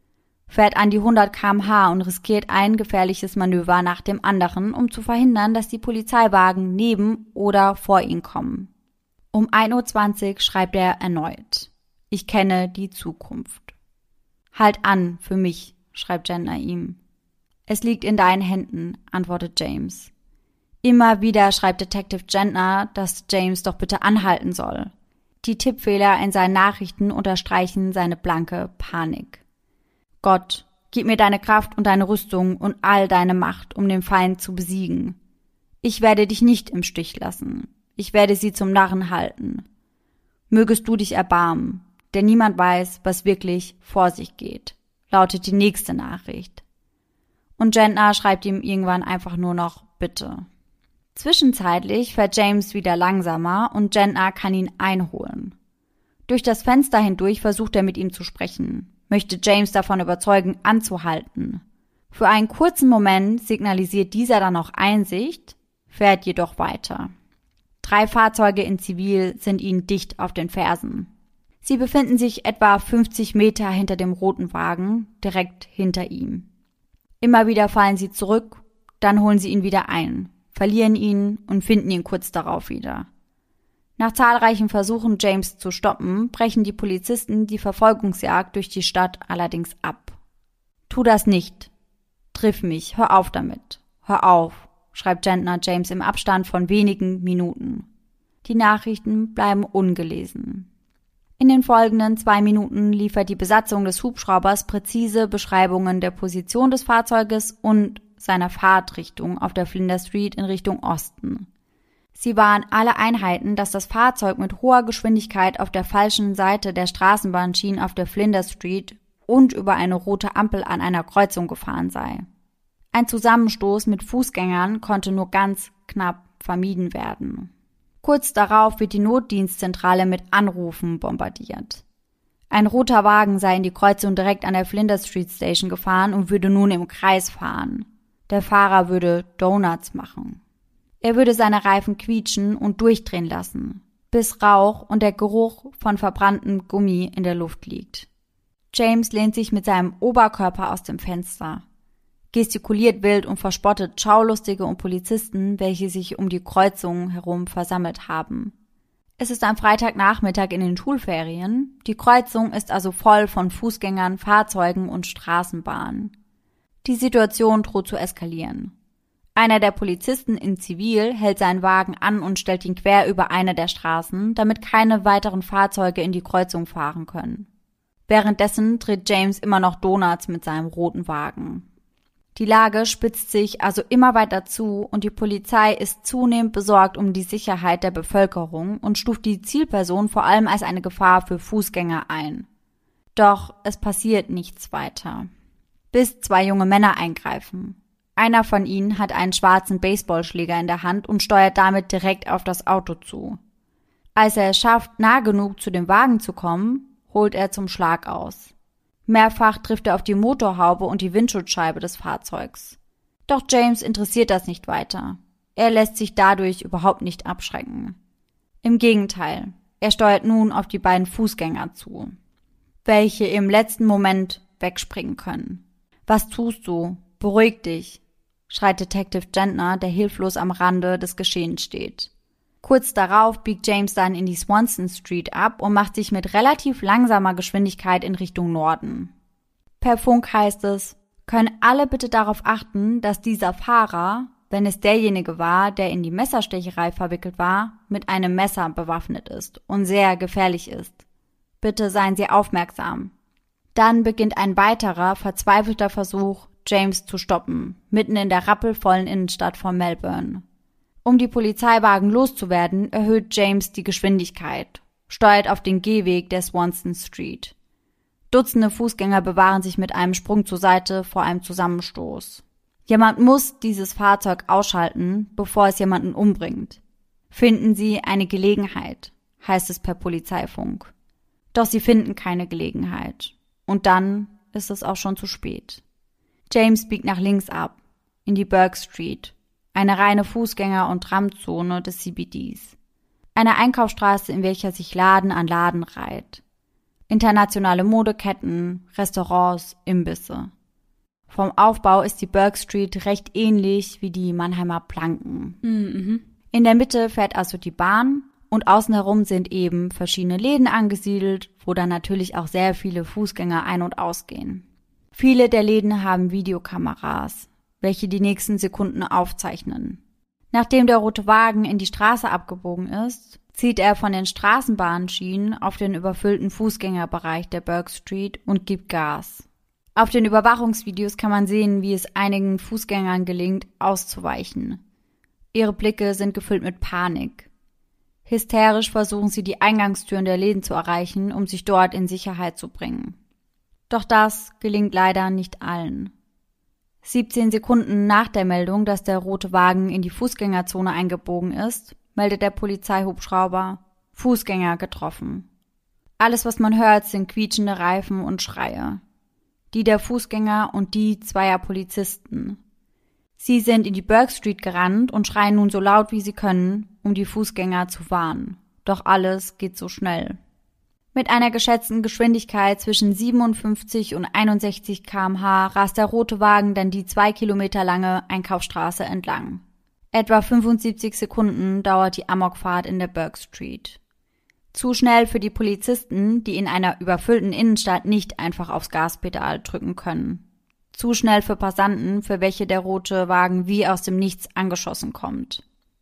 Speaker 2: fährt an die hundert Kilometer pro Stunde und riskiert ein gefährliches Manöver nach dem anderen, um zu verhindern, dass die Polizeiwagen neben oder vor ihn kommen. Um ein Uhr zwanzig schreibt er erneut. Ich kenne die Zukunft. Halt an, für mich, schreibt Gentner ihm. Es liegt in deinen Händen, antwortet James. Immer wieder schreibt Detective Gentner, dass James doch bitte anhalten soll. Die Tippfehler in seinen Nachrichten unterstreichen seine blanke Panik. Gott, gib mir deine Kraft und deine Rüstung und all deine Macht, um den Feind zu besiegen. Ich werde dich nicht im Stich lassen. Ich werde sie zum Narren halten. Mögest du dich erbarmen, denn niemand weiß, was wirklich vor sich geht, lautet die nächste Nachricht. Und Gentner schreibt ihm irgendwann einfach nur noch Bitte. Zwischenzeitlich fährt James wieder langsamer und Gentner kann ihn einholen. Durch das Fenster hindurch versucht er mit ihm zu sprechen, möchte James davon überzeugen, anzuhalten. Für einen kurzen Moment signalisiert dieser dann auch Einsicht, fährt jedoch weiter. Drei Fahrzeuge in Zivil sind ihnen dicht auf den Fersen. Sie befinden sich etwa fünfzig Meter hinter dem roten Wagen, direkt hinter ihm. Immer wieder fallen sie zurück, dann holen sie ihn wieder ein, verlieren ihn und finden ihn kurz darauf wieder. Nach zahlreichen Versuchen, James zu stoppen, brechen die Polizisten die Verfolgungsjagd durch die Stadt allerdings ab. Tu das nicht. Triff mich, hör auf damit. Hör auf, schreibt Gentner James im Abstand von wenigen Minuten. Die Nachrichten bleiben ungelesen. In den folgenden zwei Minuten liefert die Besatzung des Hubschraubers präzise Beschreibungen der Position des Fahrzeuges und seiner Fahrtrichtung auf der Flinders Street in Richtung Osten. Sie waren alle Einheiten, dass das Fahrzeug mit hoher Geschwindigkeit auf der falschen Seite der Straßenbahnschienen auf der Flinders Street und über eine rote Ampel an einer Kreuzung gefahren sei. Ein Zusammenstoß mit Fußgängern konnte nur ganz knapp vermieden werden. Kurz darauf wird die Notdienstzentrale mit Anrufen bombardiert. Ein roter Wagen sei in die Kreuzung direkt an der Flinders Street Station gefahren und würde nun im Kreis fahren. Der Fahrer würde Donuts machen. Er würde seine Reifen quietschen und durchdrehen lassen, bis Rauch und der Geruch von verbranntem Gummi in der Luft liegt. James lehnt sich mit seinem Oberkörper aus dem Fenster, gestikuliert wild und verspottet Schaulustige und Polizisten, welche sich um die Kreuzung herum versammelt haben. Es ist ein Freitagnachmittag in den Schulferien. Die Kreuzung ist also voll von Fußgängern, Fahrzeugen und Straßenbahnen. Die Situation droht zu eskalieren. Einer der Polizisten in Zivil hält seinen Wagen an und stellt ihn quer über eine der Straßen, damit keine weiteren Fahrzeuge in die Kreuzung fahren können. Währenddessen dreht James immer noch Donuts mit seinem roten Wagen. Die Lage spitzt sich also immer weiter zu und die Polizei ist zunehmend besorgt um die Sicherheit der Bevölkerung und stuft die Zielperson vor allem als eine Gefahr für Fußgänger ein. Doch es passiert nichts weiter, bis zwei junge Männer eingreifen. Einer von ihnen hat einen schwarzen Baseballschläger in der Hand und steuert damit direkt auf das Auto zu. Als er es schafft, nah genug zu dem Wagen zu kommen, holt er zum Schlag aus. Mehrfach trifft er auf die Motorhaube und die Windschutzscheibe des Fahrzeugs. Doch James interessiert das nicht weiter. er lässt sich dadurch überhaupt nicht abschrecken. Im Gegenteil, er steuert nun auf die beiden Fußgänger zu, welche im letzten Moment wegspringen können. »Was tust du? Beruhig dich«, schreit Detective Gentner, der hilflos am Rande des Geschehens steht. Kurz darauf biegt James dann in die Swanson Street ab und macht sich mit relativ langsamer Geschwindigkeit in Richtung Norden. Per Funk heißt es, können alle bitte darauf achten, dass dieser Fahrer, wenn es derjenige war, der in die Messerstecherei verwickelt war, mit einem Messer bewaffnet ist und sehr gefährlich ist. Bitte seien Sie aufmerksam. Dann beginnt ein weiterer, verzweifelter Versuch, James zu stoppen, mitten in der rappelvollen Innenstadt von Melbourne. Um die Polizeiwagen loszuwerden, erhöht James die Geschwindigkeit, steuert auf den Gehweg der Swanson Street. Dutzende Fußgänger bewahren sich mit einem Sprung zur Seite vor einem Zusammenstoß. Jemand muss dieses Fahrzeug ausschalten, bevor es jemanden umbringt. Finden Sie eine Gelegenheit, heißt es per Polizeifunk. Doch sie finden keine Gelegenheit. Und dann ist es auch schon zu spät. James biegt nach links ab, in die Burke Street, eine reine Fußgänger- und Tramzone des C B Ds. Eine Einkaufsstraße, in welcher sich Laden an Laden reiht. Internationale Modeketten, Restaurants, Imbisse. Vom Aufbau ist die Burke Street recht ähnlich wie die Mannheimer Planken.
Speaker 1: Mhm.
Speaker 2: In der Mitte fährt also die Bahn und außen herum sind eben verschiedene Läden angesiedelt, wo dann natürlich auch sehr viele Fußgänger ein- und ausgehen. Viele der Läden haben Videokameras, welche die nächsten Sekunden aufzeichnen. Nachdem der rote Wagen in die Straße abgebogen ist, zieht er von den Straßenbahnschienen auf den überfüllten Fußgängerbereich der Burke Street und gibt Gas. Auf den Überwachungsvideos kann man sehen, wie es einigen Fußgängern gelingt, auszuweichen. Ihre Blicke sind gefüllt mit Panik. Hysterisch versuchen sie, die Eingangstüren der Läden zu erreichen, um sich dort in Sicherheit zu bringen. Doch das gelingt leider nicht allen. siebzehn Sekunden nach der Meldung, dass der rote Wagen in die Fußgängerzone eingebogen ist, meldet der Polizeihubschrauber Fußgänger getroffen. Alles, was man hört, sind quietschende Reifen und Schreie. Die der Fußgänger und die zweier Polizisten. Sie sind in die Burke Street gerannt und schreien nun so laut wie sie können, um die Fußgänger zu warnen. Doch alles geht so schnell. Mit einer geschätzten Geschwindigkeit zwischen siebenundfünfzig und einundsechzig Kilometer pro Stunde rast der rote Wagen dann die zwei Kilometer lange Einkaufsstraße entlang. Etwa fünfundsiebzig Sekunden dauert die Amokfahrt in der Burke Street. Zu schnell für die Polizisten, die in einer überfüllten Innenstadt nicht einfach aufs Gaspedal drücken können. Zu schnell für Passanten, für welche der rote Wagen wie aus dem Nichts angeschossen kommt.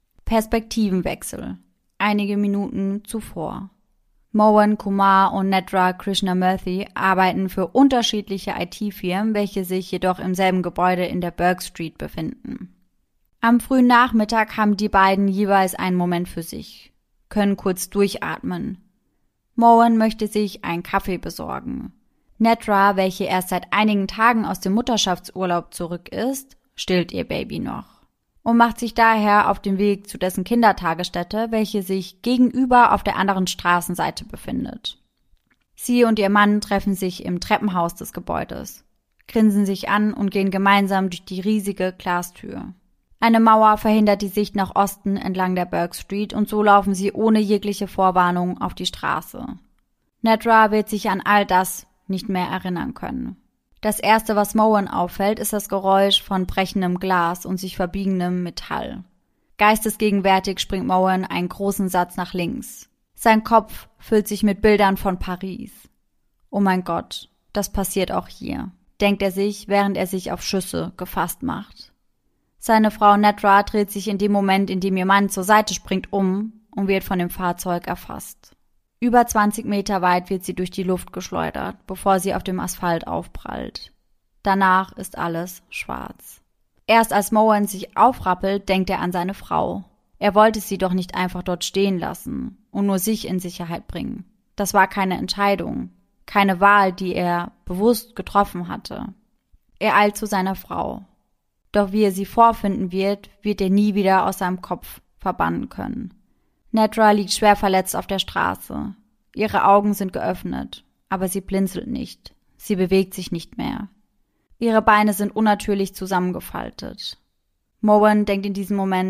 Speaker 2: Perspektivenwechsel. Einige Minuten zuvor. Mohan Kumar und Nedra Krishnamurthy arbeiten für unterschiedliche I T-Firmen, welche sich jedoch im selben Gebäude in der Burke Street befinden. Am frühen Nachmittag haben die beiden jeweils einen Moment für sich, können kurz durchatmen. Mohan möchte sich einen Kaffee besorgen. Nedra, welche erst seit einigen Tagen aus dem Mutterschaftsurlaub zurück ist, stillt ihr Baby noch und macht sich daher auf den Weg zu dessen Kindertagesstätte, welche sich gegenüber auf der anderen Straßenseite befindet. Sie und ihr Mann treffen sich im Treppenhaus des Gebäudes, grinsen sich an und gehen gemeinsam durch die riesige Glastür. Eine Mauer verhindert die Sicht nach Osten entlang der Burke Street und so laufen sie ohne jegliche Vorwarnung auf die Straße. Nedra wird sich an all das nicht mehr erinnern können. Das erste, was Mohan auffällt, ist das Geräusch von brechendem Glas und sich verbiegendem Metall. Geistesgegenwärtig springt Mohan einen großen Satz nach links. Sein Kopf füllt sich mit Bildern von Paris. Oh mein Gott, das passiert auch hier, denkt er sich, während er sich auf Schüsse gefasst macht. Seine Frau Nedra dreht sich in dem Moment, in dem ihr Mann zur Seite springt, um und wird von dem Fahrzeug erfasst. Über zwanzig Meter weit wird sie durch die Luft geschleudert, bevor sie auf dem Asphalt aufprallt. Danach ist alles schwarz. Erst als Mohan sich aufrappelt, denkt er an seine Frau. Er wollte sie doch nicht einfach dort stehen lassen und nur sich in Sicherheit bringen. Das war keine Entscheidung, keine Wahl, die er bewusst getroffen hatte. Er eilt zu seiner Frau. Doch wie er sie vorfinden wird, wird er nie wieder aus seinem Kopf verbannen können. Nedra liegt schwer verletzt auf der Straße. Ihre Augen sind geöffnet, aber sie blinzelt nicht. Sie bewegt sich nicht mehr. Ihre Beine sind unnatürlich zusammengefaltet. Mohan denkt in diesem Moment,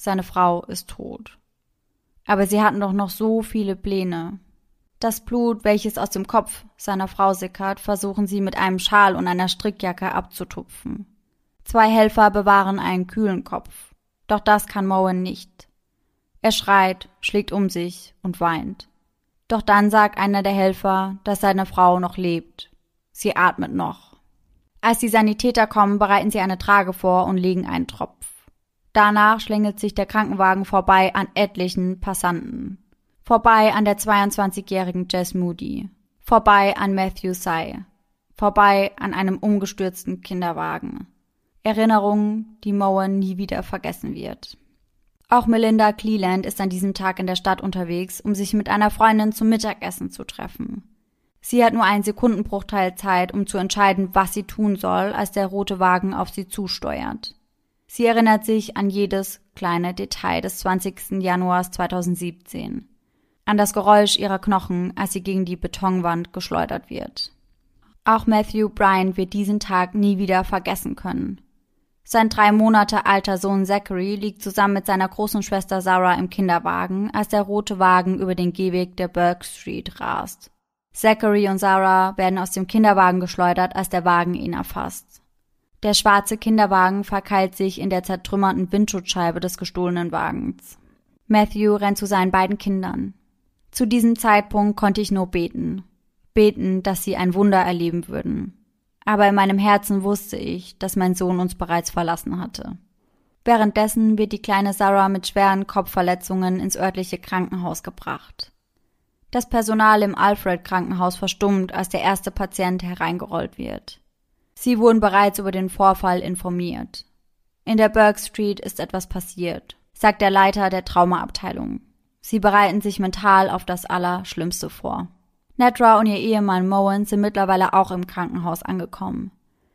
Speaker 2: seine Frau ist tot. Aber sie hatten doch noch so viele Pläne. Das Blut, welches aus dem Kopf seiner Frau sickert, versuchen sie mit einem Schal und einer Strickjacke abzutupfen. Zwei Helfer bewahren einen kühlen Kopf. Doch das kann Moen nicht. Er schreit, schlägt um sich und weint. Doch dann sagt einer der Helfer, dass seine Frau noch lebt. Sie atmet noch. Als die Sanitäter kommen, bereiten sie eine Trage vor und legen einen Tropf. Danach schlängelt sich der Krankenwagen vorbei an etlichen Passanten. Vorbei an der zweiundzwanzigjährigen Jess Moody. Vorbei an Matthew Sy. Vorbei an einem umgestürzten Kinderwagen. Erinnerungen, die Moen nie wieder vergessen wird. Auch Melinda Cleland ist an diesem Tag in der Stadt unterwegs, um sich mit einer Freundin zum Mittagessen zu treffen. Sie hat nur einen Sekundenbruchteil Zeit, um zu entscheiden, was sie tun soll, als der rote Wagen auf sie zusteuert. Sie erinnert sich an jedes kleine Detail des zwanzigsten Januars zweitausendsiebzehn. An das Geräusch ihrer Knochen, als sie gegen die Betonwand geschleudert wird. Auch Matthew Bryant wird diesen Tag nie wieder vergessen können. Sein drei Monate alter Sohn Zachary liegt zusammen mit seiner großen Schwester Sarah im Kinderwagen, als der rote Wagen über den Gehweg der Burke Street rast. Zachary und Sarah werden aus dem Kinderwagen geschleudert, als der Wagen ihn erfasst. Der schwarze Kinderwagen verkeilt sich in der zertrümmerten Windschutzscheibe des gestohlenen Wagens. Matthew rennt zu seinen beiden Kindern. Zu diesem Zeitpunkt konnte ich nur beten. Beten, dass sie ein Wunder erleben würden. Aber in meinem Herzen wusste ich, dass mein Sohn uns bereits verlassen hatte. Währenddessen wird die kleine Sarah mit schweren Kopfverletzungen ins örtliche Krankenhaus gebracht. Das Personal im Alfred-Krankenhaus verstummt, als der erste Patient hereingerollt wird. Sie wurden bereits über den Vorfall informiert. In der Burke Street ist etwas passiert, sagt der Leiter der Traumaabteilung. Sie bereiten sich mental auf das Allerschlimmste vor. Nedra und ihr Ehemann Moen sind mittlerweile auch im Krankenhaus angekommen.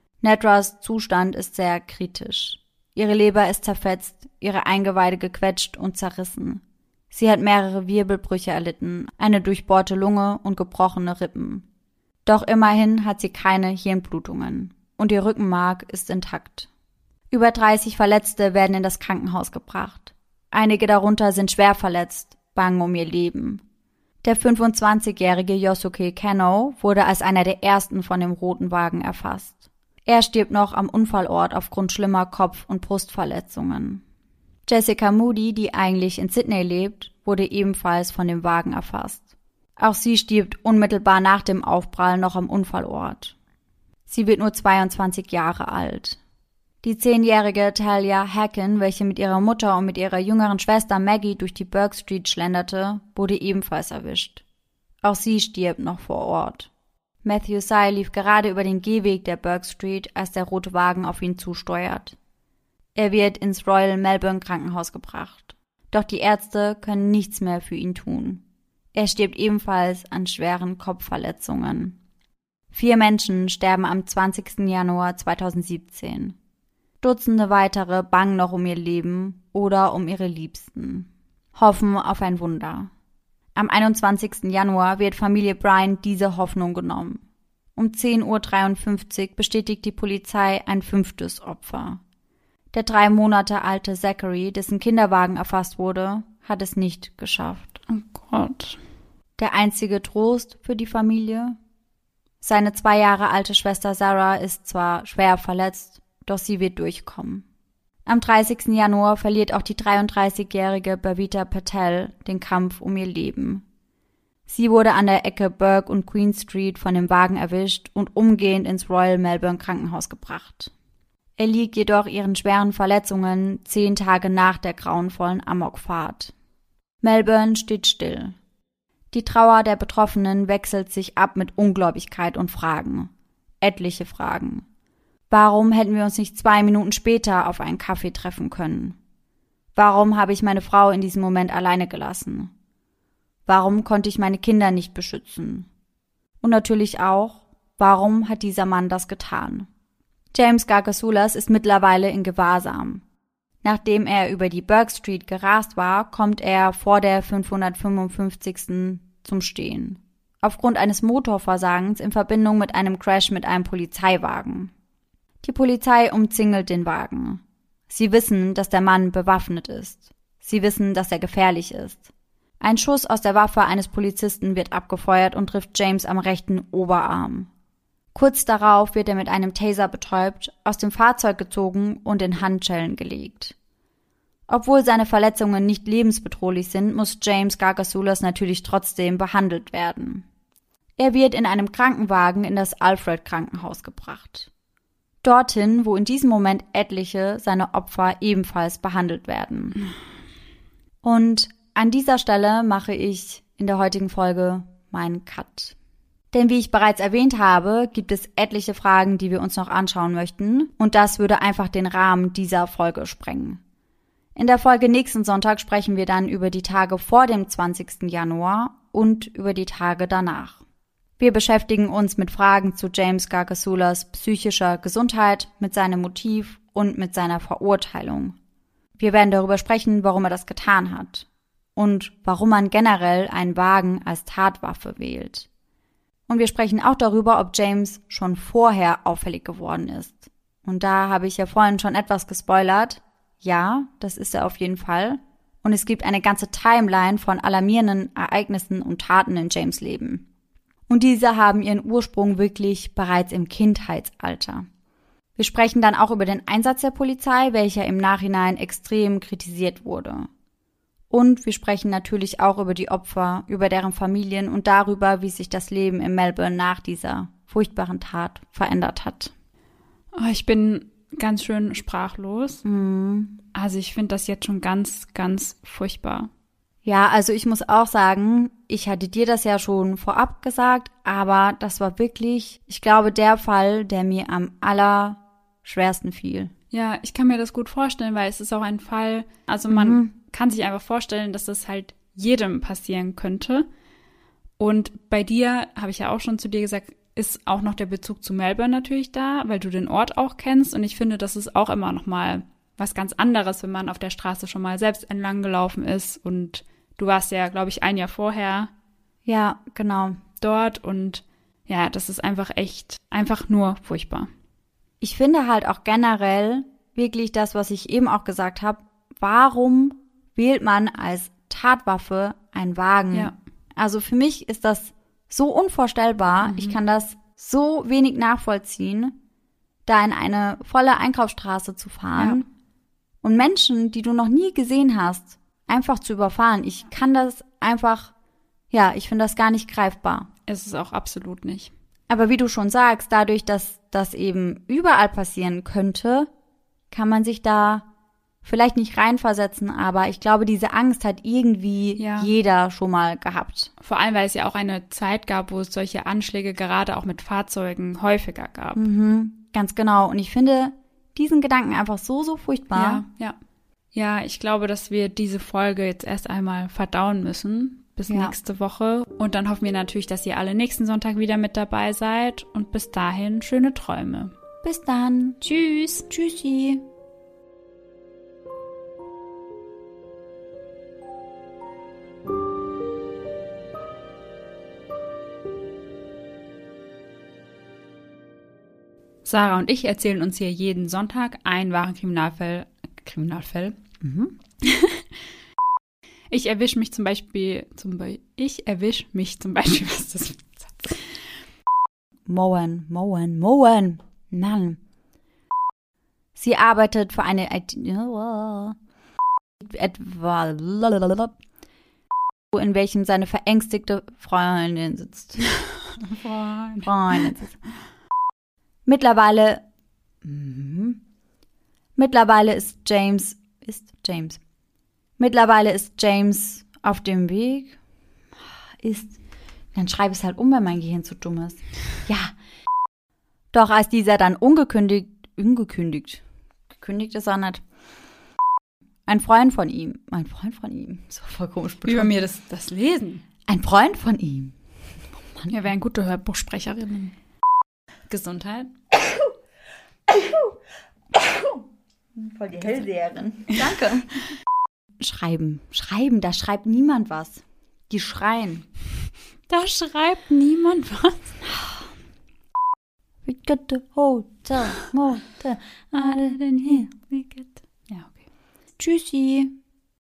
Speaker 2: Nedras Zustand ist sehr kritisch. Ihre Leber ist zerfetzt, ihre Eingeweide gequetscht und zerrissen. Sie hat mehrere Wirbelbrüche erlitten, eine durchbohrte Lunge und gebrochene Rippen. Doch immerhin hat sie keine Hirnblutungen und ihr Rückenmark ist intakt. Über dreißig Verletzte werden in das Krankenhaus gebracht. Einige darunter sind schwer verletzt, bangen um ihr Leben. Der fünfundzwanzigjährige Yosuke Kanno wurde als einer der ersten von dem roten Wagen erfasst. Er stirbt noch am Unfallort aufgrund schlimmer Kopf- und Brustverletzungen. Jessica Moody, die eigentlich in Sydney lebt, wurde ebenfalls von dem Wagen erfasst. Auch sie stirbt unmittelbar nach dem Aufprall noch am Unfallort. Sie wird nur zweiundzwanzig Jahre alt. Die zehnjährige Talia Hacken, welche mit ihrer Mutter und mit ihrer jüngeren Schwester Maggie durch die Burke Street schlenderte, wurde ebenfalls erwischt. Auch sie stirbt noch vor Ort. Matthew Sy lief gerade über den Gehweg der Burke Street, als der rote Wagen auf ihn zusteuert. Er wird ins Royal Melbourne Krankenhaus gebracht. Doch die Ärzte können nichts mehr für ihn tun. Er stirbt ebenfalls an schweren Kopfverletzungen. Vier Menschen sterben am zwanzigsten Januar zweitausendsiebzehn. Dutzende weitere bangen noch um ihr Leben oder um ihre Liebsten. Hoffen auf ein Wunder. Am einundzwanzigsten Januar wird Familie Bryant diese Hoffnung genommen. Um zehn Uhr dreiundfünfzig bestätigt die Polizei ein fünftes Opfer. Der drei Monate alte Zachary, dessen Kinderwagen erfasst wurde, hat es nicht geschafft. Oh Gott. Der einzige Trost für die Familie? Seine zwei Jahre alte Schwester Sarah ist zwar schwer verletzt, doch sie wird durchkommen. Am dreißigsten Januar verliert auch die dreiunddreißigjährige Bhavita Patel den Kampf um ihr Leben. Sie wurde an der Ecke Burke und Queen Street von dem Wagen erwischt und umgehend ins Royal Melbourne Krankenhaus gebracht. Er liegt jedoch ihren schweren Verletzungen zehn Tage nach der grauenvollen Amokfahrt. Melbourne steht still. Die Trauer der Betroffenen wechselt sich ab mit Ungläubigkeit und Fragen. Etliche Fragen. Warum hätten wir uns nicht zwei Minuten später auf einen Kaffee treffen können? Warum habe ich meine Frau in diesem Moment alleine gelassen? Warum konnte ich meine Kinder nicht beschützen? Und natürlich auch, warum hat dieser Mann das getan? James Gargasulas ist mittlerweile in Gewahrsam. Nachdem er über die Burke Street gerast war, kommt er vor der fünfhundertfünfundfünfzigsten zum Stehen. Aufgrund eines Motorversagens in Verbindung mit einem Crash mit einem Polizeiwagen. Die Polizei umzingelt den Wagen. Sie wissen, dass der Mann bewaffnet ist. Sie wissen, dass er gefährlich ist. Ein Schuss aus der Waffe eines Polizisten wird abgefeuert und trifft James am rechten Oberarm. Kurz darauf wird er mit einem Taser betäubt, aus dem Fahrzeug gezogen und in Handschellen gelegt. Obwohl seine Verletzungen nicht lebensbedrohlich sind, muss James Gargasoulas natürlich trotzdem behandelt werden. Er wird in einem Krankenwagen in das Alfred-Krankenhaus gebracht. Dorthin, wo in diesem Moment etliche seiner Opfer ebenfalls behandelt werden. Und an dieser Stelle mache ich in der heutigen Folge meinen Cut. Denn wie ich bereits erwähnt habe, gibt es etliche Fragen, die wir uns noch anschauen möchten. Und das würde einfach den Rahmen dieser Folge sprengen. In der Folge nächsten Sonntag sprechen wir dann über die Tage vor dem zwanzigsten Januar und über die Tage danach. Wir beschäftigen uns mit Fragen zu James Gargasoulas psychischer Gesundheit, mit seinem Motiv und mit seiner Verurteilung. Wir werden darüber sprechen, warum er das getan hat und warum man generell einen Wagen als Tatwaffe wählt. Und wir sprechen auch darüber, ob James schon vorher auffällig geworden ist. Und da habe ich ja vorhin schon etwas gespoilert. Ja, das ist er auf jeden Fall. Und es gibt eine ganze Timeline von alarmierenden Ereignissen und Taten in James' Leben. Und diese haben ihren Ursprung wirklich bereits im Kindheitsalter. Wir sprechen dann auch über den Einsatz der Polizei, welcher im Nachhinein extrem kritisiert wurde. Und wir sprechen natürlich auch über die Opfer, über deren Familien und darüber, wie sich das Leben in Melbourne nach dieser furchtbaren Tat verändert hat.
Speaker 1: Oh, ich bin ganz schön sprachlos.
Speaker 2: Mhm.
Speaker 1: Also ich finde das jetzt schon ganz, ganz furchtbar.
Speaker 2: Ja, also ich muss auch sagen, ich hatte dir das ja schon vorab gesagt, aber das war wirklich, ich glaube, der Fall, der mir am allerschwersten fiel.
Speaker 1: Ja, ich kann mir das gut vorstellen, weil es ist auch ein Fall, also man mhm. kann sich einfach vorstellen, dass das halt jedem passieren könnte. Und bei dir, habe ich ja auch schon zu dir gesagt, ist auch noch der Bezug zu Melbourne natürlich da, weil du den Ort auch kennst. Und ich finde, das ist auch immer noch mal was ganz anderes, wenn man auf der Straße schon mal selbst entlang gelaufen ist. Und du warst ja, glaube ich, ein Jahr vorher.
Speaker 2: Ja, genau.
Speaker 1: Dort. Und ja, das ist einfach echt, einfach nur furchtbar.
Speaker 2: Ich finde halt auch generell wirklich das, was ich eben auch gesagt habe, warum wählt man als Tatwaffe einen Wagen?
Speaker 1: Ja.
Speaker 2: Also für mich ist das so unvorstellbar. Mhm. Ich kann das so wenig nachvollziehen, da in eine volle Einkaufsstraße zu fahren ja. und Menschen, die du noch nie gesehen hast, einfach zu überfahren. Ich kann das einfach, ja, ich finde das gar nicht greifbar.
Speaker 1: Es ist auch absolut nicht.
Speaker 2: Aber wie du schon sagst, dadurch, dass das eben überall passieren könnte, kann man sich da vielleicht nicht reinversetzen, aber ich glaube, diese Angst hat irgendwie ja. jeder schon mal gehabt.
Speaker 1: Vor allem, weil es ja auch eine Zeit gab, wo es solche Anschläge gerade auch mit Fahrzeugen häufiger gab.
Speaker 2: Mhm, ganz genau. Und ich finde diesen Gedanken einfach so, so furchtbar.
Speaker 1: Ja, ja. Ja, ich glaube, dass wir diese Folge jetzt erst einmal verdauen müssen bis ja. nächste Woche. Und dann hoffen wir natürlich, dass ihr alle nächsten Sonntag wieder mit dabei seid. Und bis dahin schöne Träume.
Speaker 2: Bis dann.
Speaker 1: Tschüss.
Speaker 2: Tschüssi.
Speaker 1: Sarah und ich erzählen uns hier jeden Sonntag einen wahren Kriminalfall. Kriminalfall?
Speaker 2: Mhm.
Speaker 1: Ich erwische mich zum Beispiel, zum Be- ich erwische mich zum Beispiel, was ist das für ein Satz?
Speaker 2: Moen, Moen, Moen, Mann. Sie arbeitet für eine I T, etwa, in welchem seine verängstigte Freundin sitzt.
Speaker 1: Freundin.
Speaker 2: Freundin sitzt. Mittlerweile, mhm. mittlerweile ist James, ist James, mittlerweile ist James auf dem Weg, ist, dann schreibe ich es halt um, wenn mein Gehirn zu dumm ist. Ja. Doch als dieser dann ungekündigt, ungekündigt, gekündigt ist er nicht, ein Freund von ihm, ein Freund von ihm, so voll komisch betont.
Speaker 1: Über mir das, das Lesen.
Speaker 2: Ein Freund von ihm.
Speaker 1: Oh Mann. Ja, wäre eine gute Hörbuchsprecherin. Gesundheit.
Speaker 2: Voll die Hellseherin. Danke. Schreiben, schreiben, da schreibt niemand was. Die schreien.
Speaker 1: Da schreibt niemand was.
Speaker 2: We got the hotel, motel, alle denn hier.
Speaker 1: We get. Ja, okay.
Speaker 2: Tschüssi.